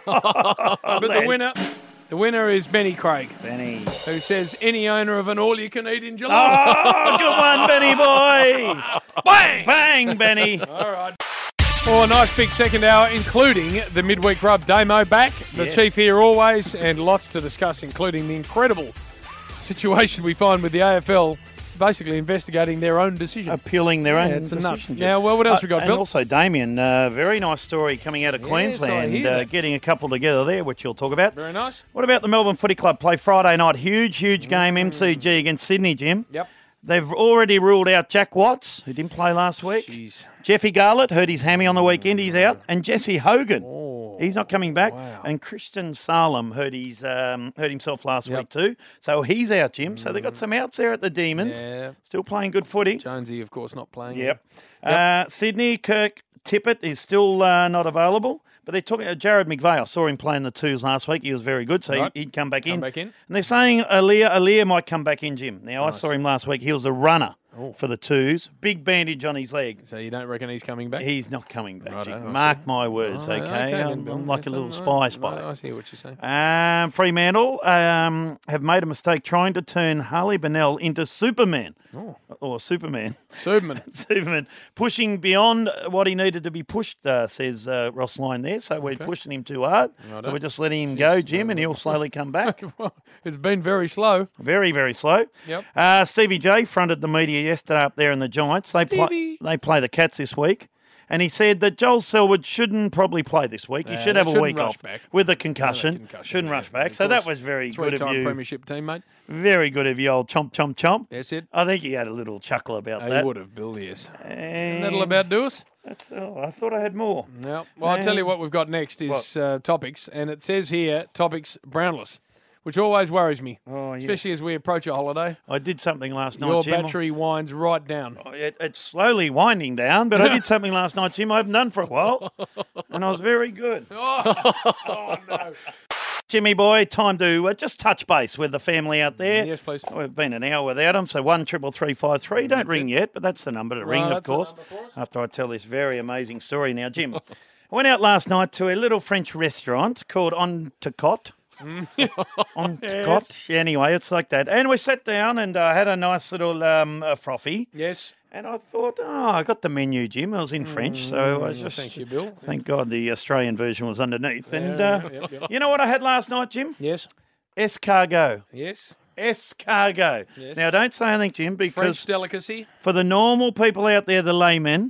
the Les. winner... The winner is Benny Craig. Benny. Who says any owner of an all-you-can-eat in Geelong. Oh, good one, Benny boy. Bang! Bang, Benny. All right. Oh, a nice big second hour, including the midweek rub Damo back, the Yes. chief here always, and lots to discuss, including the incredible situation we find with the A F L basically investigating their own decision. Appealing their own Yeah, it's a nut. decision. Now, well, what else Uh, we got, and Bill? also, Damien, uh, very nice story coming out of Yes, I Queensland, hear uh, that. getting a couple together there, which you'll talk about. Very nice. What about the Melbourne Footy Club play Friday night? Huge, huge game, M C G against Sydney, Jim. Yep. They've already ruled out Jack Watts, who didn't play last week. Jeez. Jeffy Garlett hurt his hammy on the weekend, he's out. And Jesse Hogan, Oh, he's not coming back. wow. And Christian Salem hurt his um, hurt himself last Yep. week too. So he's out, Jim. So they've got some outs there at the Demons. Yeah. Still playing good footy. Jonesy, of course, not playing. Yep. Uh, Sydney, Kirk Tippett is still uh, not available. But they're talking. Uh, Jared McVeigh, I saw him playing the twos last week. He was very good, so Right. he, he'd come back Come in. back in. And they're saying Aaliyah, Aaliyah might come back in, Jim. Now, Nice. I saw him last week. He was a runner Oh. for the twos. Big bandage on his leg. So you don't reckon he's coming back? He's not coming back, Righto, Jim. I Mark see. my words, Oh, okay? then, I'm, Bill. I'm like Yes, a little I- spy spy. I see what you're saying. Um, Fremantle um, have made a mistake trying to turn Harley Bennell into Superman. Oh. Or Superman. Superman. Superman. Pushing beyond what he needed to be pushed, uh, says uh, Ross Lyon there. So we're Okay. pushing him too hard. Righto. So we're just letting him go, Jim, and he'll slowly come back. Well, it's been very slow. Very, very slow. Yep. Uh, Stevie J fronted the media yesterday up there in the Giants. They play, Stevie. they play the Cats this week. And he said that Joel Selwood shouldn't probably play this week. He Uh, should they have a shouldn't week rush off back. with a No, concussion. that concussion, Shouldn't yeah, rush back. of So that course. was very good of Three-time you. premiership team, mate. Very good of you, old chomp, chomp, chomp. That's it. I think he had a little chuckle about Oh, that. you would have, Bill, yes. And And that'll about do us. That's, oh, I thought I had more. No. Well, I'll tell you And- what we've got next is What? uh, topics, and it says here topics brownless, which always worries me, Oh, yes. especially as we approach a holiday. I did something last night, Your Jim. battery winds right down. Oh, It, it's slowly winding down, but I did something last night, Jim, I haven't done for a while, and I was very good. Oh, oh no. Jimmy boy, time to uh, just touch base with the family out there. Yes, please. We've been an hour without them, so one triple three five three. Don't That's ring it. yet, but that's the number to No, ring, of that's the course. number for us. After I tell this very amazing story, now, Jim, I went out last night to a little French restaurant called Ontecote. Ontecote. Anyway, it's like that, and we sat down and uh, had a nice little um, uh, frothy. Yes. And I thought, oh, I got the menu, Jim. It was in French, so I was Mm, just. thank you, Bill. Thank God the Australian version was underneath. And Yeah, uh, yep, yep. you know what I had last night, Jim? Yes. Escargot. Yes. Escargot. Yes. Now, don't say anything, Jim, because French delicacy. for the normal people out there, the laymen,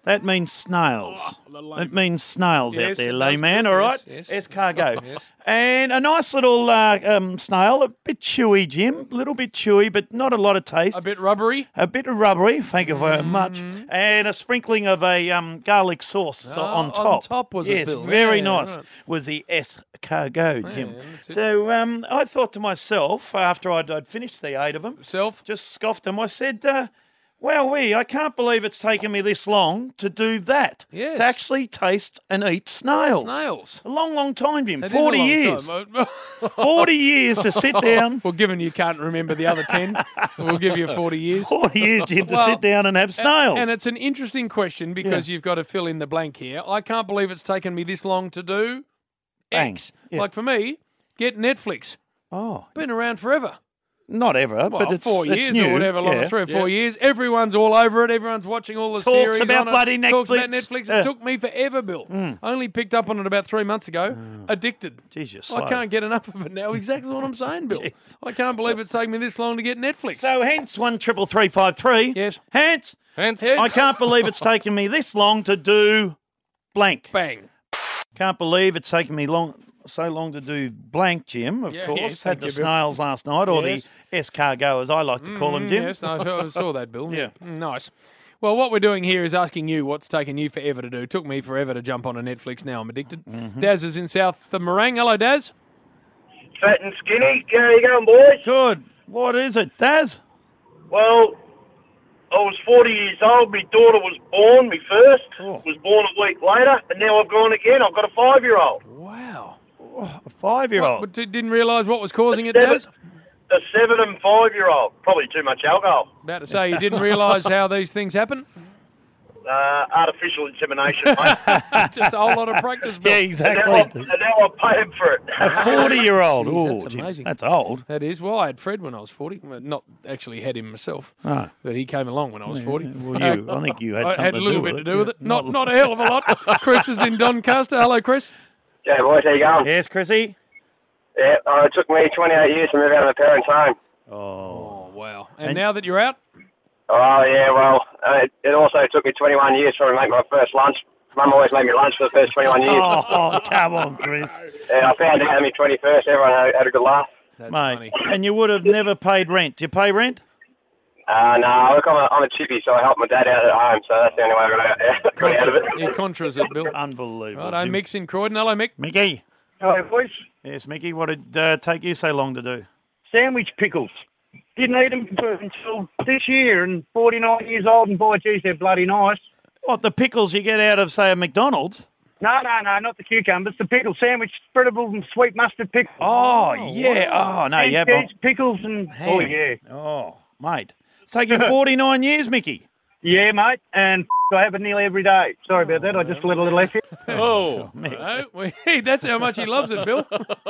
That means snails. Oh, it means snails Yes, out there, it does, layman, Bill, all right? yes, yes. Escargot. Yes. And a nice little uh, um, snail, a bit chewy, Jim, a little bit chewy, but not a lot of taste. A bit rubbery. A bit of rubbery, thank you very Mm. much. And a sprinkling of a um, garlic sauce so Oh, on on top. top was it, yes, Bill? very Yeah, nice. right. Was the escargot, Jim. Yeah, that's it. so um, I thought to myself, after I'd, I'd finished the eight of them, Self? just scoffed them, I said, uh, wow, we, I can't believe it's taken me this long to do that. Yes. To actually taste and eat snails. Snails. A long, long time, Jim. That is a forty long years. time. forty years to sit down. Well, given you can't remember the other ten, we'll give you forty years. forty years, Jim, to Well, sit down and have snails. And it's an interesting question because you've got to fill in the blank here. I can't believe it's taken me this long to do Bang. X. Yeah. Like for me, get Netflix. Oh. Been around forever. Not ever, Well, but it's four it's years new. or whatever, long yeah. three or four years. Everyone's all over it. Everyone's watching all the Talks series. about on it. bloody Talks about Netflix. Netflix. Yeah. It took me forever, Bill. Mm. I only picked up on it about three months ago. Addicted. Jeez, you're I slow. can't get enough of it now. Exactly what I'm saying, Bill. I can't believe it's taken me this long to get Netflix. So hence one triple three five three. Yes. Hence. Hence. I can't believe it's taken me this long to do blank. Bang. Can't believe it's taken me long so long to do blank, Jim, of Yeah, course. yes, Had thank the you, Bill. snails last night, or Yes. the escargot, as I like to call them, Mm, Jim. Yes, no, I saw- I saw that, Bill. Yeah. Mm, Nice. Well, what we're doing here is asking you what's taken you forever to do. Took me forever to jump on a Netflix. Now I'm addicted. Mm-hmm. Daz is in South Morang. Hello, Daz. Fat and skinny. How you going, boys? Good. What is it, Daz? Well, I was forty years old. My daughter was born, my first. Oh. Was born a week later, and now I've gone again. I've got a five-year-old. Wow. A five-year-old. What, but didn't realise what was causing it, Seven, Daz? a seven and five-year-old. Probably too much alcohol. About to say you didn't realise how these things happen. Uh, artificial insemination, mate. Just a whole lot of practice, Bill. Yeah, And exactly. now, I'm, and now I'm paying for it. A forty-year-old. Jeez, Ooh, that's Jim, amazing. That's old. That is. Well, I had Fred when I was forty. Well, not actually had him myself, Oh. but he came along when I was forty. Well, you, I think you had I something had a little to bit do to with do it. with it. Yeah. Not not a hell of a lot. Chris is in Doncaster. Hello, Chris. Yeah, boys, how you going? Yes, Chrissy. Yeah, uh, it took me twenty-eight years to move out of my parents' home. Oh, wow. And, And- now that you're out, Oh, yeah, well, uh, it, it also took me twenty-one years for me to make my first lunch. Mum always made me lunch for the first twenty-one years. Oh, come on, Chris. Yeah, I found out on my twenty-first. Everyone had, had a good laugh. that's Mate, funny. and you would have never paid rent. Do you pay rent? Uh, no, look, I'm a, I'm a chippy, so I help my dad out at home, so that's the only way I got out, got out of it. He contras it, Bill. Unbelievable. Right, Jim. Mick's in Croydon. Hello, Mick. Mickey. Hello, boys. Yes, Mickey. What did uh, take you so long to do? Sandwich pickles. Didn't eat them until this year, and forty-nine years old, and boy, geez, they're bloody nice. What, the pickles you get out of, say, a McDonald's? No, no, no, not the cucumbers. The pickle sandwich, spreadable and sweet mustard pickles. Oh, yeah. Oh, no, And yeah. cheese, pickles and oh Ham. yeah, Oh, mate. It's taken forty-nine years, Mickey. yeah, mate. And I have it nearly every day. Sorry about that. I just let a little F in. Oh. No, well, hey, that's how much he loves it, Bill.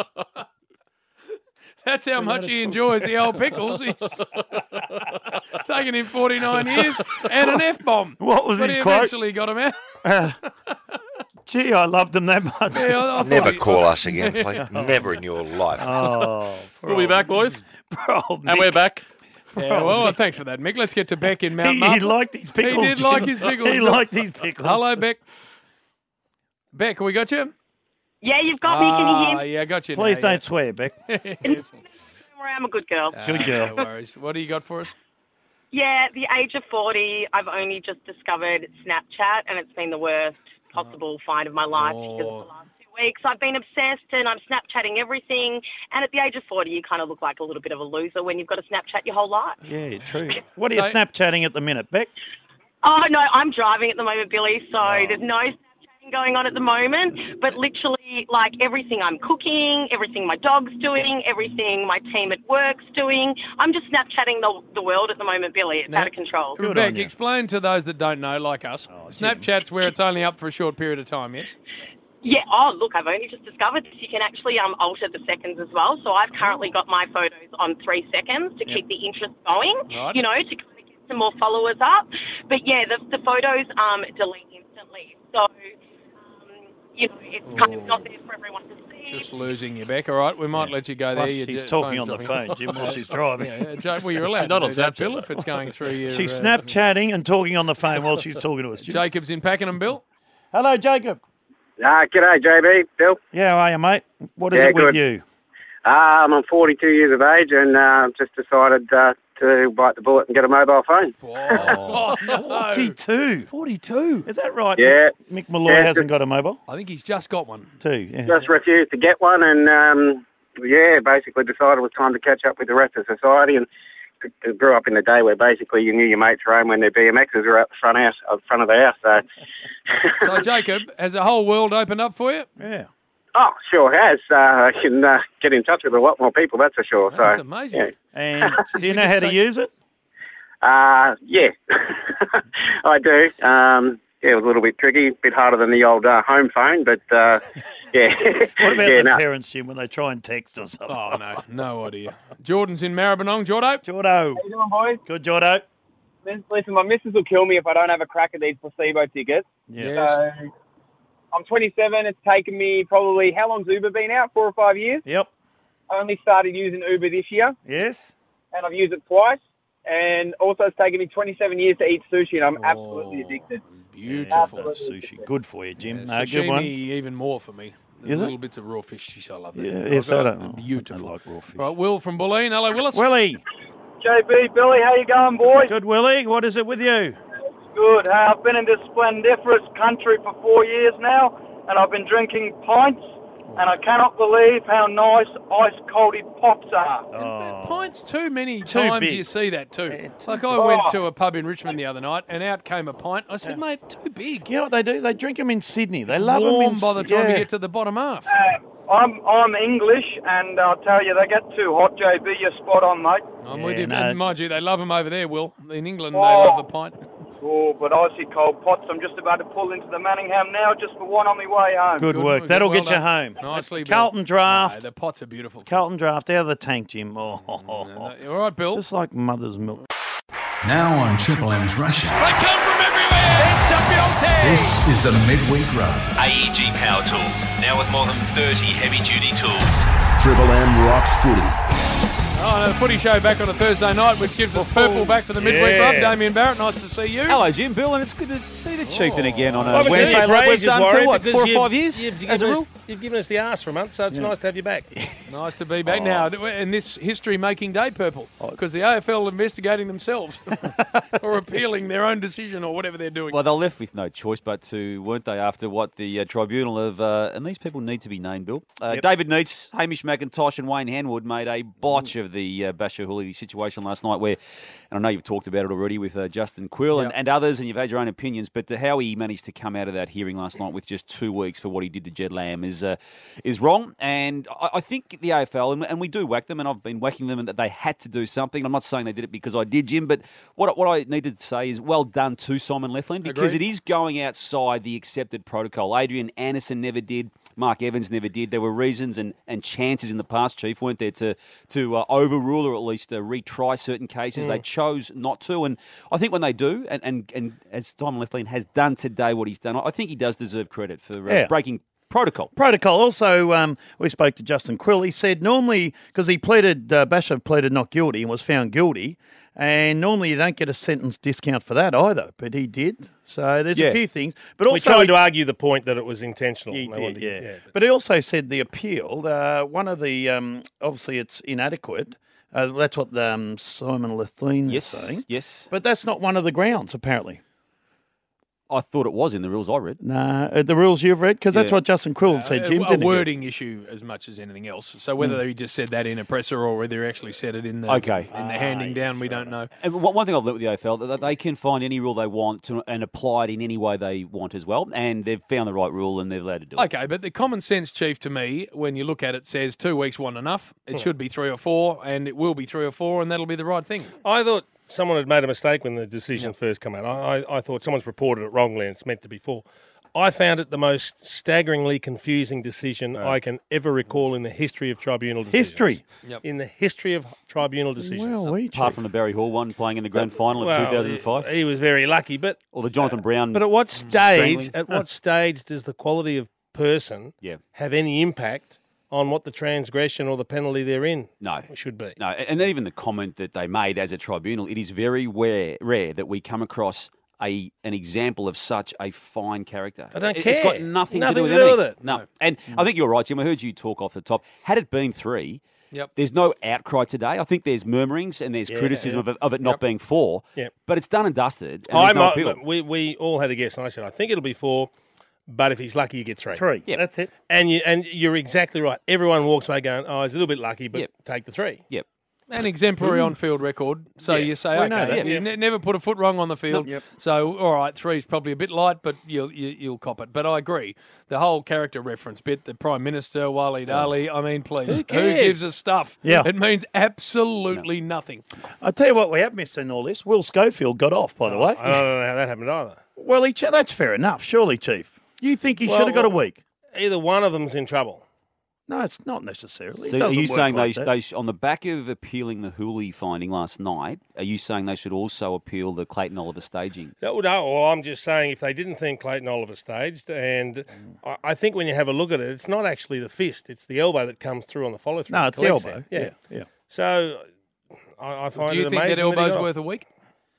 That's how much he enjoys the old pickles. He's taken him forty-nine years and an F-bomb. What was but his he quote? eventually got him out. Uh, gee, I loved them that much. Yeah, I, I thought Never he- call us again, please. Never in your life. Oh, We'll be back, boys. poor old And Mick. we're back. Yeah, well, thanks for that, Mick. Let's get to Beck in Mount He, he Martha. liked his pickles. He did Jim. like his pickles. He Bill. liked his pickles. Hello, Beck. Beck, we got you? Yeah, you've got me. Can you Ah, hear me? yeah, I got you. Please now, don't swear, Beck. Yes. I'm a good girl. Good Ah, girl. No worries. What do you got for us? Yeah, at the age of forty, I've only just discovered Snapchat, and it's been the worst possible find of my life because Oh. of the last two weeks I've been obsessed, and I'm Snapchatting everything. And at the age of forty, you kind of look like a little bit of a loser when you've got to Snapchat your whole life. Yeah, true. What are you So- Snapchatting at the minute, Beck? Oh, no, I'm driving at the moment, Billy, so Oh. there's no Snapchatting going on at the moment, but literally, like, everything I'm cooking, everything my dog's doing, everything my team at work's doing, I'm just Snapchatting the, the world at the moment, Billy. It's Now- out of control. Good Beck, on you. explain to those that don't know, like us, Snapchat's where it's only up for a short period of time, yes? Yeah, oh, look, I've only just discovered this. You can actually um, alter the seconds as well. So I've currently got my photos on three seconds to Yep. keep the interest going, Right. you know, to kind of get some more followers up. But, yeah, the, the photos um, delete instantly. So um, you know, it's kind of not there for everyone to see. Just losing you, Beck. All right, we might let you go Plus, there. Your he's j- talking phone's on the dropping. phone, Jim, while she's driving. Yeah, yeah, Jake, well, you're allowed Not to on do that, Snapchat, Bill, though. if it's going through your... She's uh, Snapchatting and talking on the phone while she's talking to us. Jim. Jacob's in Pakenham, Bill. Hello, Jacob. Ah, g'day, J B. Bill. Yeah, how are you, mate? What is Yeah, it with good. you? Um, I'm forty-two years of age and uh, just decided uh, to bite the bullet and get a mobile phone. Oh, no. forty-two. forty-two. Is that right? Yeah. Mick Malloy Yeah, hasn't just- got a mobile? I think he's just got one. Two, yeah. Just refused to get one and, um, yeah, basically decided it was time to catch up with the rest of society and g- grew up in the day where basically you knew your mates were home when their B M Xs were out the front, house, uh, front of the house. So, So, Jacob, has the whole world opened up for you? Yeah. oh, sure has. Uh, I can uh, get in touch with a lot more people, that's for sure. That's so, amazing. yeah. And do you know how to use it? Uh, yeah, I do. Um, yeah, it was a little bit tricky, a bit harder than the old uh, home phone, but uh, yeah. What about yeah, the no. parents, Jim, when they try and text or something? Oh, no. No idea. Jordan's in Maribyrnong. Jordo? Jordo. How you doing, boys? Good, Jordo. Listen, my missus will kill me if I don't have a crack at these placebo tickets. Yes. So, I'm twenty-seven. It's taken me probably, how long's Uber been out? Four or five years? Yep. I only started using Uber this year, Yes. and I've used it twice. And also, it's taken me twenty-seven years to eat sushi, and I'm Oh, absolutely addicted. Beautiful. Absolutely. Sushi. Good for you, Jim. Yeah, No, good one. sashimi even more for me. The Is it? little bits of raw fish. Geez, I love that. Yeah, I've yes, got I it. don't know. Beautiful. I like raw fish. Right, Will from Bulleen. Hello, Willis. Willie. J B, Billy, how you going, boys? Good, Willie. What is it with you? Good. Uh, I've been in this splendiferous country for four years now, and I've been drinking pints, and I cannot believe how nice ice-colded pops are. Oh. Pints too many Too times big. you see that too. Yeah, too like I big. went Oh. to a pub in Richmond the other night and out came a pint. I said, mate, too big. You know what they do? They drink them in Sydney. They love them Warm in by the time yeah. you get to the bottom half. Uh, I'm I'm English, and I'll tell you, they get too hot, J B. You're spot on, mate. I'm with Yeah, you. no. And mind you, they love them over there, Will. In England, they Oh. love the pint. Oh, but icy cold pots. I'm just about to pull into the Manningham now, just for one on my way home. Good, Good work. work. That'll Well get you done. home. Nicely, Bill. Carlton draft. No, the pots are beautiful. Carlton draft out of the tank, Jim. Oh, oh, oh, No, oh. no, all right, Bill. Just like mother's milk. Now on Triple M's Rush Hour. They come from everywhere. It's a beauty. This is the midweek run. A E G Power Tools, now with more than thirty heavy-duty tools. Triple M rocks footy. Oh, no, the footy show back on a Thursday night, which gives us purple back for the midweek Yeah. rub. Damien Barrett, nice to see you. Hello, Jim, Bill, and it's good to see the Chieftain again on a Well, Wednesday Wednesday like we've done for, what, four or five years? You've, as a given us, rule? you've given us the arse for a month, so it's Yeah. nice to have you back. Nice to be back now. And this history-making day, purple, because the A F L are investigating themselves or appealing their own decision or whatever they're doing. Well, they're left with no choice but to, weren't they, after what the uh, tribunal of, uh, and these people need to be named, Bill. Uh, Yep. David Neitz, Hamish McIntosh and Wayne Hanwood made a botch of the uh, Basher Hooley situation last night where, and I know you've talked about it already with uh, Justin Quill and, Yep. and others, and you've had your own opinions, but uh, how he managed to come out of that hearing last night with just two weeks for what he did to Jed Lamb is uh, is wrong. And I, I think the A F L, and, and we do whack them, and I've been whacking them, and that they had to do something. I'm not saying they did it because I did, Jim, but what, what I needed to say is well done to Simon Lethlean because Agreed. it is going outside the accepted protocol. Adrian Anderson never did. Mark Evans never did. There were reasons and, and chances in the past, Chief, weren't there, to to uh, overrule or at least uh, retry certain cases. Mm. They chose not to. And I think when they do, and, and, and as Simon Lethlean has done today what he's done, I think he does deserve credit for uh, Yeah. breaking protocol. Protocol. Also, um, we spoke to Justin Quill. He said normally, because he pleaded, uh, Basher pleaded not guilty and was found guilty, and normally you don't get a sentence discount for that either, but he did. So there's Yeah. a few things. But also, we tried he- to argue the point that it was intentional. He They did, wanted to- yeah. But he also said the appeal, uh, one of the, um, obviously it's inadequate. Uh, that's what um, Simon Lethlean Yes, is saying. yes. But that's not one of the grounds, apparently. I thought it was in the rules I read. Nah, uh, the rules you've read? Because that's Yeah. what Justin Quill Uh, said, a- Jim, a didn't he? wording issue as much as anything else. So whether Mm. he just said that in a presser or whether he actually said it in the Okay. in the handing down, we don't know. And one one thing I've learned with the A F L, that they can find any rule they want to, and apply it in any way they want as well. And they've found the right rule and they're allowed to do it. Okay, but the common sense, Chief, to me, when you look at it, says two weeks wasn't enough. It Yeah. should be three or four, and it will be three or four, and that'll be the right thing. I thought someone had made a mistake when the decision first came out. I, I, I thought someone's reported it wrongly and it's meant to be four. I found it the most staggeringly confusing decision I can ever recall in the history of tribunal decisions. History? Yep. In the history of tribunal decisions. Well, we Apart from the Barry Hall one playing in the grand final Well, of two thousand five. He was very lucky, but Or the Jonathan Brown. But at what stage? strangling. At what stage does the quality of person Yeah. have any impact on what the transgression or the penalty they're in No. should be. No, and even the comment that they made as a tribunal, it is very rare, rare that we come across a an example of such a fine character. I don't It- care. It's got nothing, Nothing to do with, to do with anything. it. No. No. And I think you're right, Jim. I heard you talk off the top. Had it been three, Yep. there's no outcry today. I think there's murmurings and there's Yeah, criticism yeah. of it, of it not Yep. being four. Yep. But it's done and dusted. And I there's no might, appeal. we, we all had a guess, and I said, I think it'll be four, but if he's lucky, you get three. Three. Yeah. That's it. And, you, and you're exactly right. Everyone walks away going, oh, he's a little bit lucky, but Yep. take the three. Yep. An exemplary on-field record. So Yeah. you say, We okay, know that. you Yeah. ne- never put a foot wrong on the field. Yep. So, all right, three's probably a bit light, but you'll you, you'll cop it. But I agree. The whole character reference bit, the Prime Minister, Waleed Ali, I mean, please, Who cares? gives us stuff? Yeah. It means absolutely nothing. I tell you what, we have missed in all this. Will Schofield got off, by the way. I don't know how that happened either. Well, he, that's fair enough, surely, Chief. You think he Well, should have got a well, week? Either one of them's in trouble. No, it's not necessarily. It So are doesn't you work saying like they, that. they sh- on the back of appealing the Hooley finding last night, are you saying they should also appeal the Clayton Oliver staging? No, no, well, I'm just saying if they didn't think Clayton Oliver staged, and I, I think when you have a look at it, it's not actually the fist, it's the elbow that comes through on the follow through. No, it's the elbow. Yeah. Yeah, yeah. So I, I find Do you it think amazing that he elbow's got off. worth a week?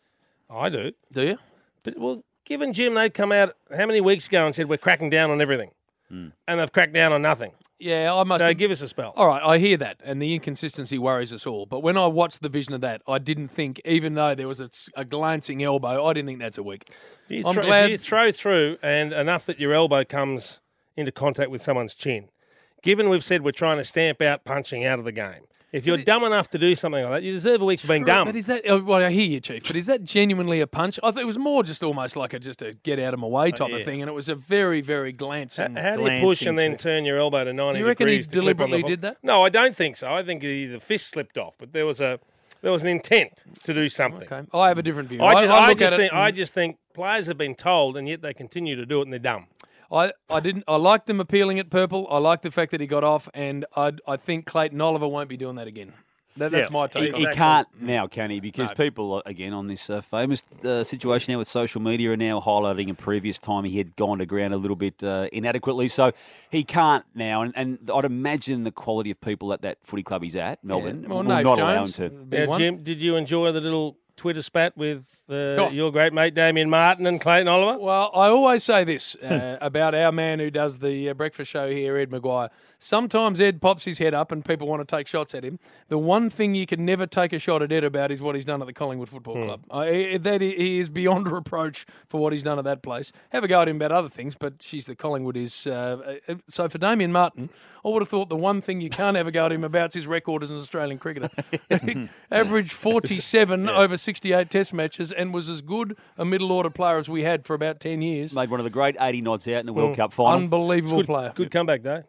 I do. Do you? But well, given Jim, they'd come out how many weeks ago and said we're cracking down on everything, and they've cracked down on nothing. Yeah, I must. So have- give us a spell. All right, I hear that, and the inconsistency worries us all. But when I watched the vision of that, I didn't think, even though there was a, a glancing elbow, I didn't think that's a week. If you, I'm throw, glad. if you throw through and enough that your elbow comes into contact with someone's chin, given we've said we're trying to stamp out punching out of the game, if you're dumb enough to do something like that, you deserve a week for being dumb. But is that? oh, Well, I hear you, Chief. But is that genuinely a punch? I thought it was more just almost like a just a get out of my way type yeah. of thing, and it was a very, very glancing. How do you push and then turn your elbow to ninety Do you reckon he degrees? to clip on the deliberately vo- did that? No, I don't think so. I think the, the fist slipped off, but there was a there was an intent to do something. Okay, I have a different view. I just, I look just at it think I and- just think players have been told, and yet they continue to do it, and they're dumb. I, I didn't. I like them appealing at purple. I like the fact that he got off, and I I think Clayton Oliver won't be doing that again. That, that's my take. He, on he it. can't now, can he? Because No. people, uh, again, on this uh, famous uh, situation now with social media are now highlighting a previous time he had gone to ground a little bit uh, inadequately. So he can't now. And, and I'd imagine the quality of people at that footy club he's at, Melbourne, Well, will Nave not allow him Jones, to. big Now, one. Jim, did you enjoy the little Twitter spat with uh, Oh. your great mate Damien Martin and Clayton Oliver? Well, I always say this uh, about our man who does the uh, breakfast show here, Ed Maguire. Sometimes Ed pops his head up and people want to take shots at him. The one thing you can never take a shot at Ed about is what he's done at the Collingwood Football Hmm. Club. Uh, he- that he he is beyond reproach for what he's done at that place. Have a go at him about other things, but she's the Collingwood is. Uh, uh, so for Damien Martin, I would have thought the one thing you can't ever go at him about is his record as an Australian cricketer. Averaged forty-seven over sixty-eight Test matches and was as good a middle order player as we had for about ten years. Made one of the great eighty nods out in the World Mm. Cup final. Unbelievable Good, player. good comeback, though.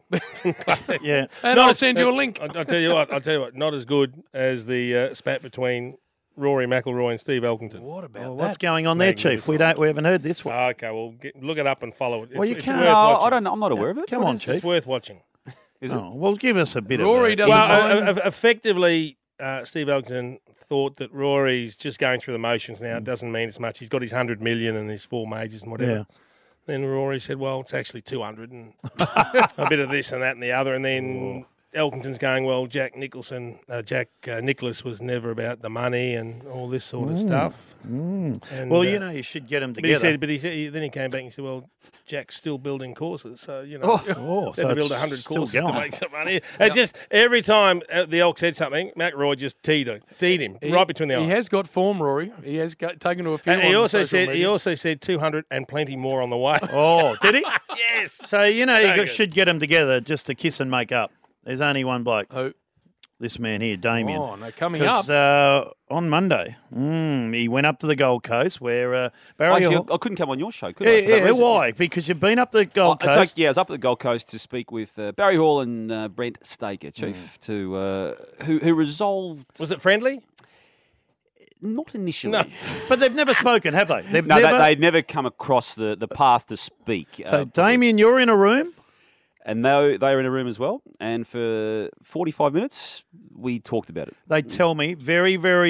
Yeah. And I'll send you a link. I'll, I'll tell you what. I'll tell you what. Not as good as the uh, spat between Rory McIlroy and Steve Elkington. What about Well, that? what's going on there, Chief? We don't. We haven't heard this one. Okay, well, get, look it up and follow it. Well, you it's, can't- It's worth No, watching. I don't know. I'm not aware of it. Come What on, is it? Chief. It's worth watching. Is it? Oh, well, give us a bit Rory of. doesn't Well, mind. uh, uh, effectively, uh, Steve Elkington thought that Rory's just going through the motions now. It doesn't mean as much. He's got his hundred million and his four majors and whatever. Yeah. Then Rory said, "Well, it's actually two hundred and a bit of this and that and the other." And then Elkington's going, "Well, Jack Nicholson, uh, Jack uh, Nicholas was never about the money and all this sort of Mm. stuff." Mm. And, Well, uh, you know, you should get them But he together. said, but he said, he- then he came back and he said, "Well, Jack's still building courses, so you know, Oh, oh, had so to build it's a hundred still courses to going. make some money." And just every time uh, the Elk said something, McRoy just teed him, teed him He- right between the eyes. He has got form, Rory. He has got, taken to a few. And he on also social said he media. also said two hundred and plenty more on the way. Oh, did he? Yes. So you know, you So got- good. should get them together just to kiss and make up. There's only one bloke. Who? This man here, Damien. Oh, no, coming 'Cause, uh, on Monday, mm, he went up to the Gold Coast where uh, Barry. Actually, Hall- I couldn't come on your show, could yeah, I? for that yeah, reason? why? Because you've been up the Gold Oh, it's Coast. like- yeah, I was up at the Gold Coast to speak with uh, Barry Hall and uh, Brent Staker, Chief, Mm. to uh, who, who resolved. Was it friendly? Not initially. No. But they've never spoken, have they? They've no, never. they, they'd never come across the, the path to speak. so, uh, Damien, you're in a room. and they they were in a room as well. And for forty-five minutes, we talked about it. They tell me very, very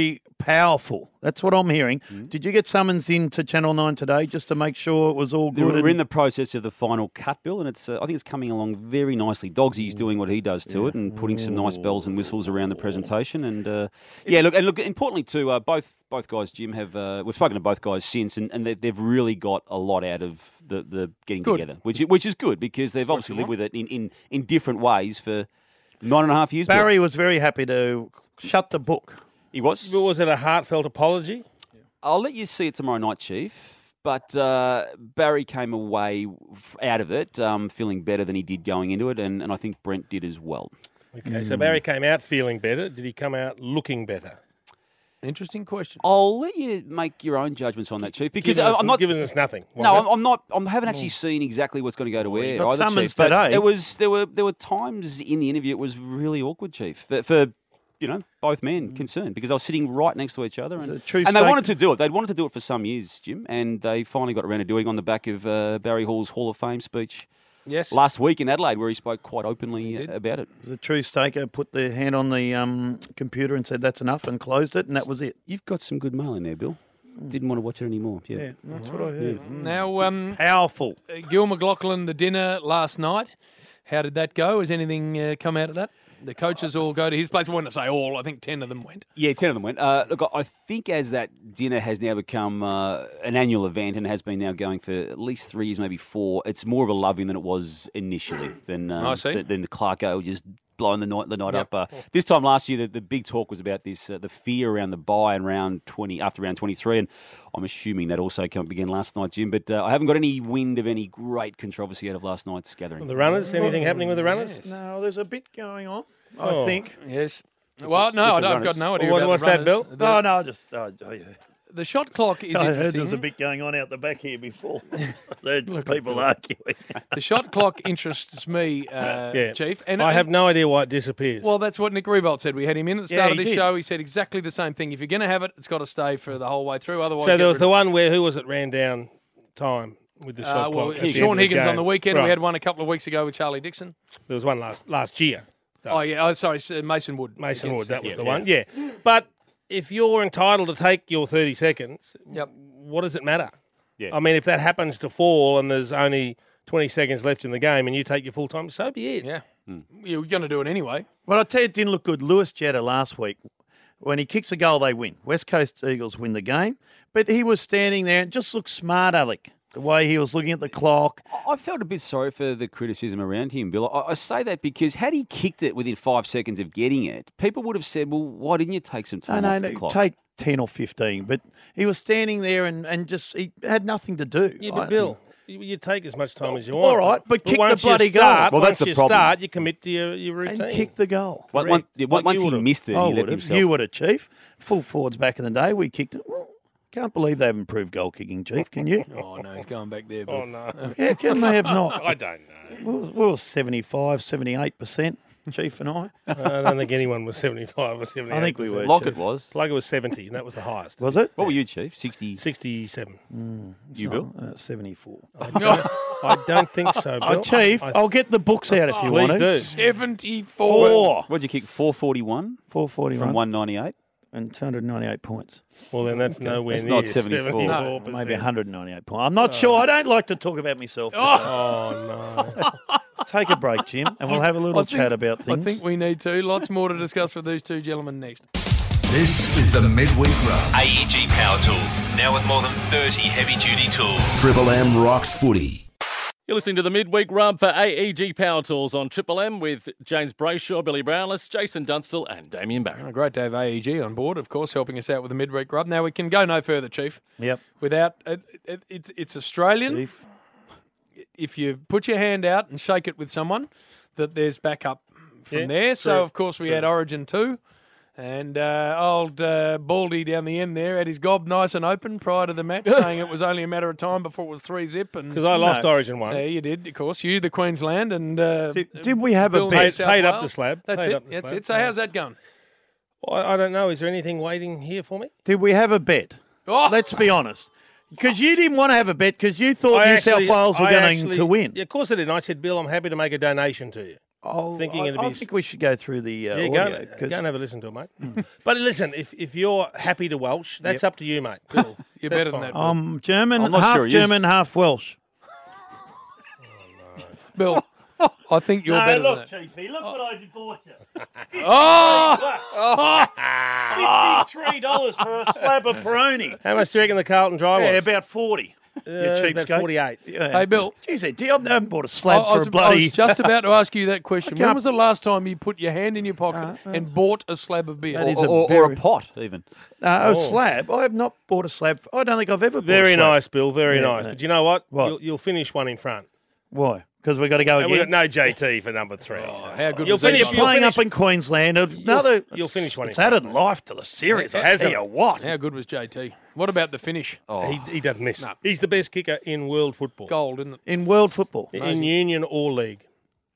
powerful. That's what I'm hearing. Did you get summons into Channel nine today just to make sure it was all good? We're and- in the process of the final cut, Bill, and it's uh, I think it's coming along very nicely. Dogsy's doing what he does to it and putting some nice bells and whistles around the presentation. And uh, yeah, look, and look, importantly too, uh, both both guys, Jim, have uh, we've spoken to both guys since, and, and they, they've really got a lot out of the, the getting Good. together, which which is good because they've obviously lived with it in, in, in different ways for nine and a half years. Bill. Barry was very happy to shut the book. He was. But was it a heartfelt apology? I'll let you see it tomorrow night, Chief. But uh, Barry came away f- out of it um, feeling better than he did going into it, and, and I think Brent did as well. Okay, so Barry came out feeling better. Did he come out looking better? Interesting question. I'll let you make your own judgments on that, Chief, because Giving us- I'm not giving us nothing. No, I'm, I'm not. I haven't actually seen exactly what's going to go to air. got either, summons Chief, but today. There was there were there were times in the interview it was really awkward, Chief, for, for you know both men concerned because I was sitting right next to each other, and, a true and they stake- wanted to do it. They'd wanted to do it for some years, Jim, and they finally got around to doing it on the back of uh, Barry Hall's Hall of Fame speech. Yes. Last week in Adelaide, where he spoke quite openly about it. The true staker put their hand on the um, computer and said that's enough and closed it, and that was it. You've got some good mail in there, Bill. Didn't want to watch it anymore. Yeah, Yeah, that's what I heard. Now, um, Powerful. uh, Gil McLaughlin, the dinner last night. How did that go? Has anything uh, come out of that? The coaches all go to his place. I wouldn't say all. I think ten of them went. Yeah, ten of them went. Uh, look, I think as that dinner has now become uh, an annual event and has been now going for at least three years, maybe four, it's more of a loving than it was initially. Than um, I see. Than, than the Clarko just blowing the night the night Yep. up. Uh, this time last year, the, the big talk was about this uh, the fear around the bye in round twenty after round twenty three, and I'm assuming that also came began last night, Jim. But uh, I haven't got any wind of any great controversy out of last night's gathering. The runners? Anything happening with the runners? No, there's a bit going on, Oh. I think. Yes. Well, no, I don't, I've got no idea What- about what's the that, runners. Bill? The, Oh, no, I just... Oh, oh, yeah. the shot clock is I heard interesting. there's a bit going on out the back here before. There's people arguing. The shot clock interests me, uh, Yeah. Chief. And I have no idea why it disappears. Well, that's what Nick Revolt said. We had him in at the Yeah, start of he this did. show. He said exactly the same thing. If you're going to have it, it's got to stay for the whole way through. Otherwise, so get there was rid the of one where, who was it, ran down time with the it. shot Uh, well, clock? at the end Sean of the Higgins on game? the weekend. and We Right. had one a couple of weeks ago with Charlie Dixon. There was one last last year. Oh, yeah. Oh, sorry. s- Mason Wood. Mason against- Wood, that was yeah, the yeah. one. Yeah. But if you're entitled to take your thirty seconds, Yep. what does it matter? Yeah. I mean, if that happens to fall and there's only twenty seconds left in the game and you take your full time, so be it. Yeah. You're going to do it anyway. Well, I tell you, it didn't look good. Lewis Jetta last week, when he kicks a goal, they win. West Coast Eagles win the game. But he was standing there and just looked smart, Alec. The way he was looking at the clock. I felt a bit sorry for the criticism around him, Bill. I, I say that because had he kicked it within five seconds of getting it, people would have said, well, why didn't you take some No, time no, off the no. clock? Take ten or fifteen. But he was standing there and, and just, he had nothing to do. Yeah, I- but Bill, you, you take as much time as you want. All right, but kick the once bloody you goal. start, Well, once that's the you problem. start, you commit to your, your routine. And kick the goal. Once- Correct. once- yeah, Like once you he would've. missed it, I he would left have. himself. You would have, Chief. Full forwards back in the day, we kicked it. Well, can't believe they haven't improved goal kicking, Chief, can you? Oh, no. He's going back there. Bill. Oh, no. Yeah, can they have not? I don't know. We were, we were seventy-five, seventy-eight percent, Chief and I. I don't think anyone was seventy-five or seventy-eight. I think we were. Lockett Chief. was. Plugger was seventy, and that was the highest. Was it? What were you, Chief? sixty? sixty-seven. You, Bill? Uh, seventy-four. I don't, I don't think so, Bill. Oh, Chief, I, I'll get the books out if you Please want to. do. seventy-four. Four. What'd you kick? four forty-one four forty-one. from one ninety-eight? And two hundred ninety-eight points. well, then that's nowhere That's near not seventy-four. seventy-four percent. Maybe one hundred ninety-eight points. I'm not sure. I don't like to talk about myself. Oh, no. Take a break, Jim, and we'll have a little I think- chat about things. I think we need to. Lots more to discuss with these two gentlemen next. This is the Midweek Rub. A E G Power Tools, now with more than thirty heavy-duty tools. Triple M rocks footy. You're listening to the Midweek Rub for A E G Power Tools on Triple M with James Brayshaw, Billy Brownless, Jason Dunstall and Damien Barry. Oh, great to have A E G on board, of course, helping us out with the midweek rub. Now, we can go no further, Chief. Yep. Without it, it, it's it's Australian. Chief. If you put your hand out and shake it with someone, that there's backup from Yeah, there. So, true, of course, we true. had Origin two. And uh, old uh, Baldy down the end there had his gob nice and open prior to the match, saying it was only a matter of time before it was three zip. And Because I lost No. Origin one. Yeah, you did, of course. You, the Queensland, and uh, Did- did we have a Bill bet? New Paid, South paid up the Wales. slab. That's Paid it. up the That's slab. it. So how's that going? Well, I, I don't know. Is there anything waiting here for me? Did we have a bet? Oh! Let's be honest. Because you didn't want to have a bet because you thought I New actually- South Wales were I going actually- to win. Yeah, of course I did. And I said, Bill, I'm happy to make a donation to you. Oh, thinking I, it'd I be. think we should go through the uh, yeah, audio. go, 'cause- go and have a listen to it, mate. But listen, if if you're happy to Welsh, that's Yep. up to you, mate. Bill, You're that's better than fine. that, Bill. I'm German, I'm not half sure he is. German, half Welsh. Bill, I think you're no, better look, than that. Chiefy, look what I bought you. Oh! fifty-three dollars for a slab of Peroni. How much do you reckon the Carlton dry was? Yeah, about forty. Uh, you about cheapskate. forty-eight. Yeah. Hey, Bill. Geez, I haven't bought a slab I, I was, for a bloody... I was just about to ask you that question. I When can't- was the last time you put your hand in your pocket and bought a slab of beer? That is Or, a or, or very- a pot, even. Uh, Oh. A slab? I have not bought a slab. I don't think I've ever bought Very a slab. nice, Bill. Very Yeah, nice. yeah. But you know what? What? You'll, you'll finish one in front. Why? Because we've got to go And we've again? got no J T for number three. so. How good You'll was that? finish. You're You'll playing finish, up in Queensland. Another, you'll finish one in It's front. added life to the series. I Hasn't tell it? you what. How good was J T? What about the finish? Oh, He, he doesn't miss. No. He's the best kicker in world football. Gold, isn't it? In world football. In union or league.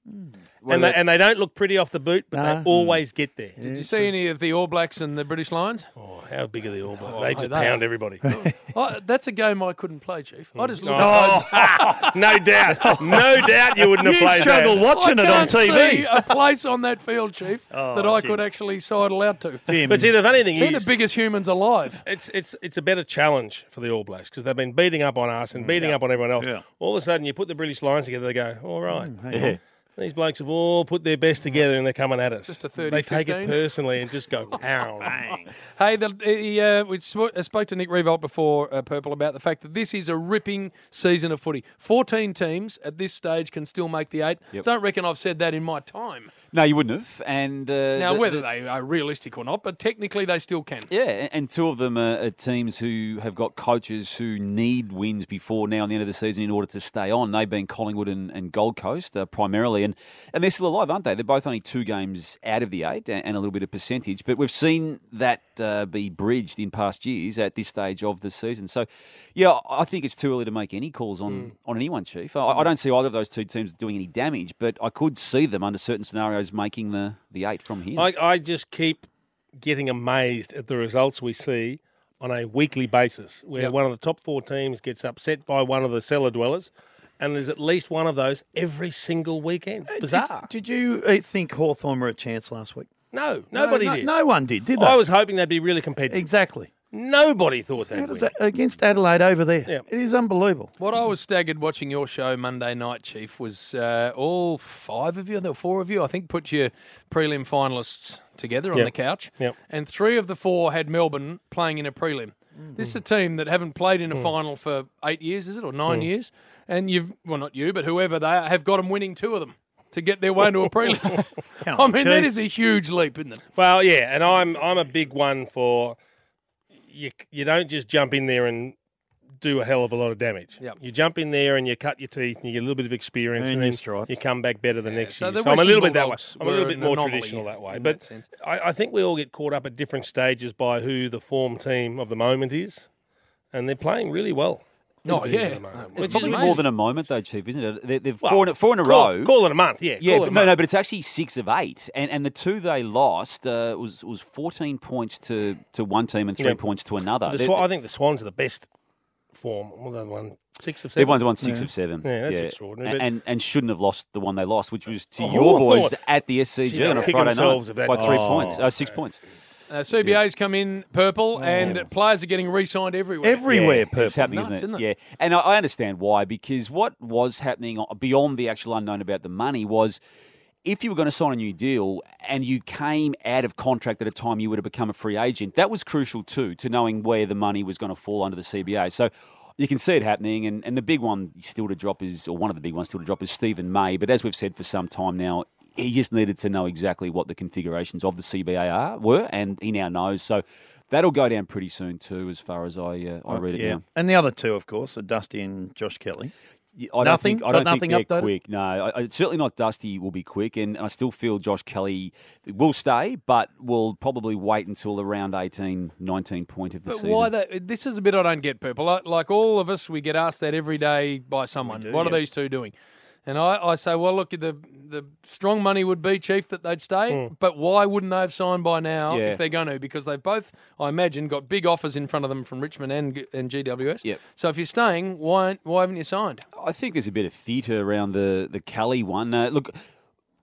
What And they, about- and they don't look pretty off the boot, but No. they always get there. Did you see any of the All Blacks and the British Lions? Oh, how big are the All Blacks? Oh, they hey, just they pound are. everybody. Oh, that's a game I couldn't play, Chief. I just looked Oh, at no doubt. No doubt you wouldn't have You played struggle that. watching I it on can't T V. see a place on that field, Chief, Oh, that I Jim. could actually sidle out to. Jim. But see, the funny thing They're is, the biggest humans alive. it's it's it's a better challenge for the All Blacks because they've been beating up on us and beating up on everyone else. Yeah. All of a sudden, you put the British Lions together, they go, all right. Yeah. These blokes have all put their best together and they're coming at us. Just a thirty, They take it fifteen. personally and just go pound. Hey, the, he, uh, we sw- uh, spoke to Nick Revolt before, uh, Purple, about the fact that this is a ripping season of footy. fourteen teams at this stage can still make the eight. Yep. Don't reckon I've said that in my time. No, you wouldn't have. And uh, Now, the- whether the- they are realistic or not, but technically they still can. Yeah, and- and two of them are, are teams who have got coaches who need wins before now and the end of the season in order to stay on. They've been Collingwood and, and Gold Coast uh, primarily, and, and they're still alive, aren't they? They're both only two games out of the eight and, and a little bit of percentage, but we've seen that uh, be bridged in past years at this stage of the season. So, yeah, I think it's too early to make any calls on, on anyone, Chief. I, I don't see either of those two teams doing any damage, but I could see them under certain scenarios making the, the eight from here. I, I just keep getting amazed at the results we see on a weekly basis, where Yep. one of the top four teams gets upset by one of the cellar dwellers, and there's at least one of those every single weekend. It's bizarre. Did, did you uh, think Hawthorn were a chance last week? No, nobody no, did. No one did, did they? I was hoping they'd be really competitive. Exactly. Nobody thought How they'd does win. that, against Adelaide over there. Yeah. It is unbelievable. What I was staggered watching your show Monday night, Chief, was uh, all five of you, there were four of you, I think, put your prelim finalists together on Yep. the couch. Yep. And three of the four had Melbourne playing in a prelim. This is a team that haven't played in a final for eight years, is it, or nine years? And you've, well, not you, but whoever they are, have got them winning two of them to get their way into a prelim. Come I on, mean, that Chief. is a huge leap, isn't it? Well, yeah, and I'm I'm a big one for you. You don't just jump in there and do a hell of a lot of damage. Yep. You jump in there and you cut your teeth and you get a little bit of experience, Earn and your then stripes. you come back better the next so year. the So I'm a Western little bit that way. Bulldogs I'm a little were bit an more anomaly traditional that way. in But that sense. I, I think we all get caught up at different stages by who the form team of the moment is, and they're playing really well. Oh, Individuals yeah. at the moment, It's which Probably is- more than a moment, though, Chief, isn't it? They're, they've Well, four, in, four in a call, row. Call it a month, yeah. Yeah, call but it a no, month. no, but it's actually six of eight, and and the two they lost uh, was was fourteen points to, to one team and three Yeah. points to another. The They're- Swan, I think the Swans are the best form. What was that one? Six of seven. Everyone's won six Yeah. of seven. Yeah, that's extraordinary. And, but- and and shouldn't have lost the one they lost, which was to Oh, your boys oh. at the S C G See, on they'll a kick Friday themselves night if that- by three Oh. points, uh, six points. Uh, C B A's come in purple, and players are getting re-signed everywhere. Everywhere, Yeah, purple. it's happening, Nuts, isn't it? isn't it? Yeah, and I, I understand why, because what was happening beyond the actual unknown about the money was, if you were going to sign a new deal and you came out of contract at a time you would have become a free agent, that was crucial too, to knowing where the money was going to fall under the C B A. So you can see it happening, and, and the big one still to drop is, or one of the big ones still to drop is Stephen May. But as we've said for some time now, he just needed to know exactly what the configurations of the C B A are, were, and he now knows. So that'll go down pretty soon too, as far as I uh, I read it yeah. now. And the other two, of course, are Dusty and Josh Kelly. Yeah, I don't Nothing? think, I Got don't nothing think they're updated? quick. No, I, I, certainly not Dusty will be quick, and I still feel Josh Kelly will stay, but will probably wait until around eighteen, nineteen point of the But season. why that? This is a bit I don't get, Purple. Like, like all of us, we get asked that every day by someone. do, what yeah. are these two doing? And I, I say, well, look, the the strong money would be, Chief, that they'd stay. But why wouldn't they have signed by now Yeah. if they're going to? Because they've both, I imagine, got big offers in front of them from Richmond and and G W S. Yep. So if you're staying, why why haven't you signed? I think there's a bit of theatre around the the Kelly one. Uh, look,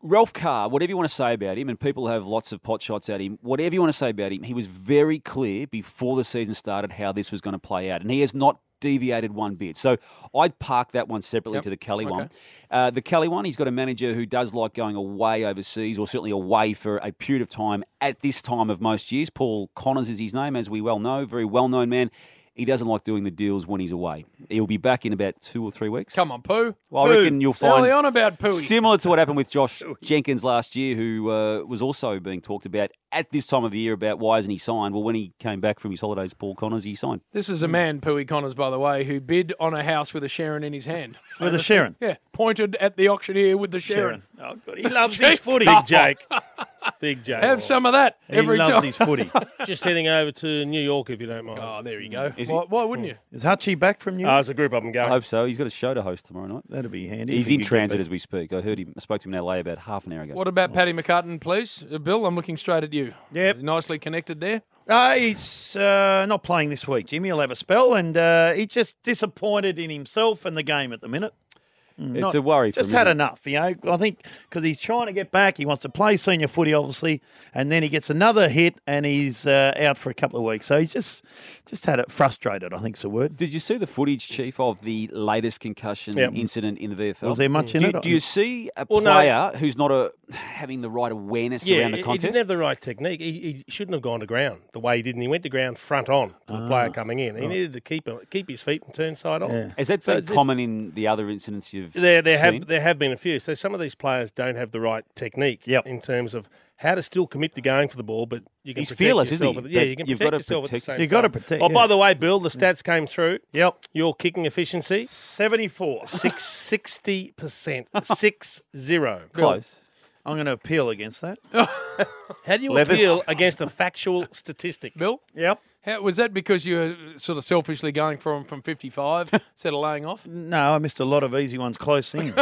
Ralph Carr, whatever you want to say about him, and people have lots of pot shots at him, whatever you want to say about him, he was very clear before the season started how this was going to play out. And he has not deviated one bit. So I'd park that one separately Yep. to the Kelly Okay. one. Uh, the Kelly one, he's got a manager who does like going away overseas, or certainly away for a period of time at this time of most years. Paul Connors is his name, as we well know, very well-known man. He doesn't like doing the deals when he's away. He'll be back in about two or three weeks. Come on, Pooh. Well, I Pooh. reckon you'll Early find on about Pooey. similar to what happened with Josh Jenkins last year, who uh, was also being talked about at this time of year about why isn't he signed. Well, when he came back from his holidays, Paul Connors, he signed. This is a man, Pooey Connors, by the way, who bid on a house with a Sharon in his hand. With a Sharon? Yeah, pointed at the auctioneer with the Sharon. Oh, God. He loves his Jake. footy. Big Jake. Big Jake. Have some of that He every loves time. his footy. Just heading over to New York, if you don't mind. Oh, there you go. Is Why, he- why wouldn't you? Is Hutchie back from New Oh, York? there's a group of them I going. hope so. He's got a show to host tomorrow night. That'd be handy. He's if he in could get transit back. as we speak. I heard him. I spoke to him in L A about half an hour ago. What about Paddy McCartan, please? Uh, Bill, I'm looking straight at you. Yep. Nicely connected there. Uh, he's uh, not playing this week, Jimmy. He'll have a spell, and uh, he's just disappointed in himself and the game at the minute. Mm, It's not- a worry for Just him, had isn't it? enough, you know. I think because he's trying to get back. He wants to play senior footy, obviously, and then he gets another hit, and he's uh, out for a couple of weeks. So he's just just had it frustrated, I think's the word. Did you see the footage, Chief, of the latest concussion Yep. incident in the V F L? Was there much in do, it? Do you see a Well, no. player who's not a, having the right awareness Yeah, around the he- he contest? didn't have the right technique. He, he shouldn't have gone to ground the way he did, and he went to ground front on to the player coming in. He right. needed to keep keep his feet and turn side on. Has that So been it's- common in the other incidents you've There, there seen? have there have been a few. So some of these players don't have the right technique Yep. in terms of how to still commit to going for the ball, but you can He's protect fearless, isn't yourself. he? At the- yeah, But you can you've protect gotta yourself protect- at the same You've got to time. protect, Oh, by yeah. the way, Bill, the stats came through. Yep. Your kicking efficiency seventy-four. Six sixty percent. Six zero. Close. I'm going to appeal against that. How do you Levis. appeal against a factual statistic? Bill? Yep. How, was that because you were sort of selfishly going for him from fifty-five instead of laying off? No, I missed a lot of easy ones close in.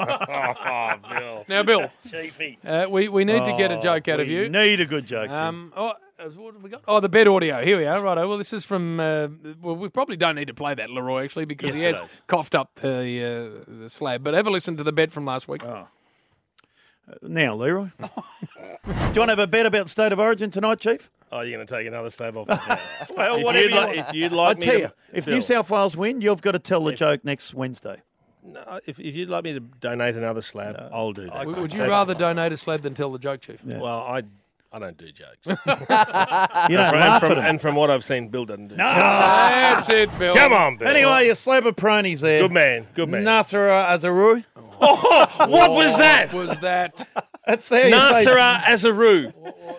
Oh, Bill. Now, Bill, Chiefy. uh, we, we need to get a Oh, joke out of we you. Need a good joke, Jim. Um, oh, uh, what have we got? Oh, the bed audio. Here we are. Righto. Well, this is from. Uh, well, we probably don't need to play that, Leroy, actually, because he has Yesterday's. coughed up the, uh, the slab. But have a listen to the bed from last week. Oh. Uh, now, Leroy. Do you want to have a bet about State of Origin tonight, Chief? Oh, you're going to take another slab off. Well, if whatever you'd you li- want. if you'd like I me tell to, you, if Phil, New South Wales win, you've got to tell the joke next Wednesday. no, if, if you'd like me to donate another slab, I'll do that. W- Would you That's rather fine. donate a slab than tell the joke, Chief? Yeah. Well, I I don't do jokes. You don't and, from, and, laugh from, at 'em. and from what I've seen, Bill doesn't do. That's it, Bill. Come on, Bill. Anyway, your slab of pronies there. Good man. Good man. Nasara Azarui. Oh, what was that? What was that? That's there. you say- Nasara Azaru.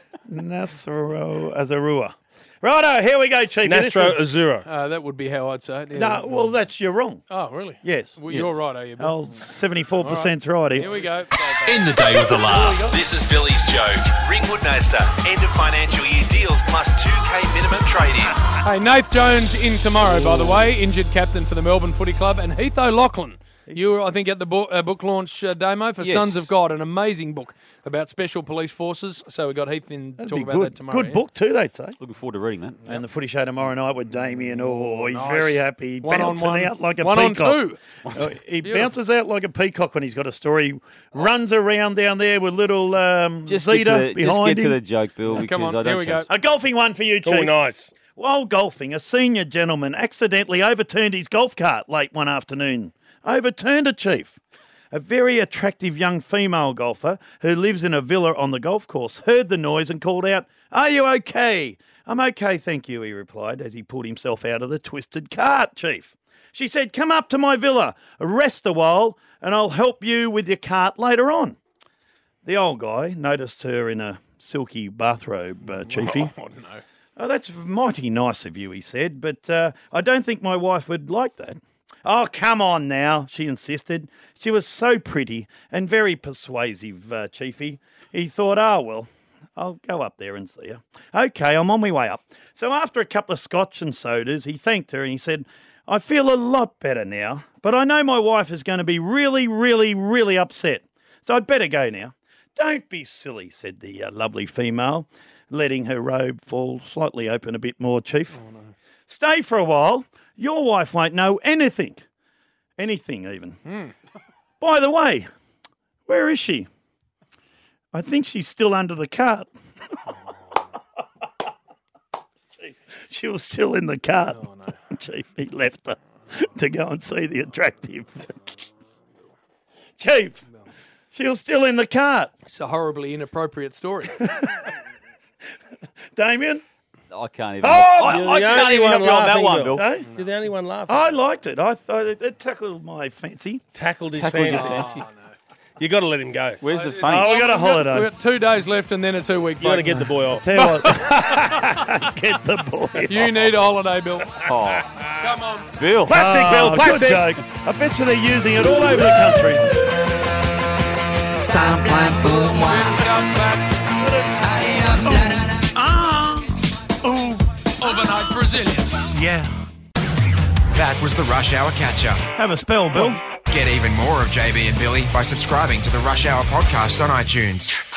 Nasaro Azarua. Righto, here we go, Chief. This Nastro is- Azura. Uh, that would be how I'd say it. Yeah. No, well, that's you're wrong. Oh, really? Yes. Well, yes. you're right, are you, Bill? Oh, seventy-four percent's right. Here we go. End the day with a laugh. This is Billy's joke. Ringwood Noster. End of financial year deals plus two K minimum trade in. Hey, Nath Jones in tomorrow, by the way, injured captain for the Melbourne Footy Club, and Heath O'Loughlin. You were, I think, at the book, uh, book launch uh, demo for Yes. Sons of God, an amazing book about special police forces. So we got Heath in to That'd talk be about good. that tomorrow. Good yeah? book too, they'd say. Looking forward to reading that. And the footy show tomorrow night with Damien. Oh, he's Nice. very happy. One on bouncing one. out like a One on peacock. two. Oh, he Beautiful. bounces out like a peacock when he's got a story. He runs around down there with little um, Just get, to Zeta the, just behind get to him. the joke, Bill, Yeah, because come on, I here don't we change. go. A golfing one for you, Chief. Oh, nice. While golfing, a senior gentleman accidentally overturned his golf cart late one afternoon. Overturned it, Chief. A very attractive young female golfer who lives in a villa on the golf course heard the noise and called out, "Are you okay?" "I'm okay, thank you," he replied as he pulled himself out of the twisted cart, Chief. She said, "Come up to my villa, rest a while, and I'll help you with your cart later on." The old guy noticed her in a silky bathrobe, uh, Chiefy. Oh, no. "Oh, that's mighty nice of you," he said, "but uh, I don't think my wife would like that." "Oh, come on now," she insisted. She was so pretty and very persuasive, uh, Chiefy. He thought, oh, well, I'll go up there and see her. Okay, I'm on my way up. So after a couple of scotch and sodas, he thanked her and he said, "I feel a lot better now, but I know my wife is going to be really, really, really upset. So I'd better go now." "Don't be silly," said the uh, lovely female, letting her robe fall slightly open a bit more, Chief. Oh, no. "Stay for a while. Your wife won't know anything. Anything, even. Mm. By the way, where is she?" I think she's still under the cart. Chief, she was still in the cart. Oh, no. Chief, he left her to go and see the attractive. Chief, she was still in the cart. It's a horribly inappropriate story. Damien? I can't even. Oh, I, you're I the can't only even help one you on that laughing, one, Bill. Bill. Hey? You're the only one laughing. I liked it. I thought it, it tackled my fancy. Tackled his Tackled his fancy. fancy. You got to let him go. Where's the Oh, funny? we got a holiday. We've got two days left and then a two-week You got to break. get the boy off. Tell you what. Get the boy. You need a holiday, Bill. Oh, Come on. Bill. Plastic, Oh, Bill. plastic. Good joke. I bet you they're using it all over the country. Sound like boom Overnight Brazilian. Yeah. That was the Rush Hour Catch-Up. Have a spell, Bill. Get even more of J B and Billy by subscribing to the Rush Hour podcast on iTunes.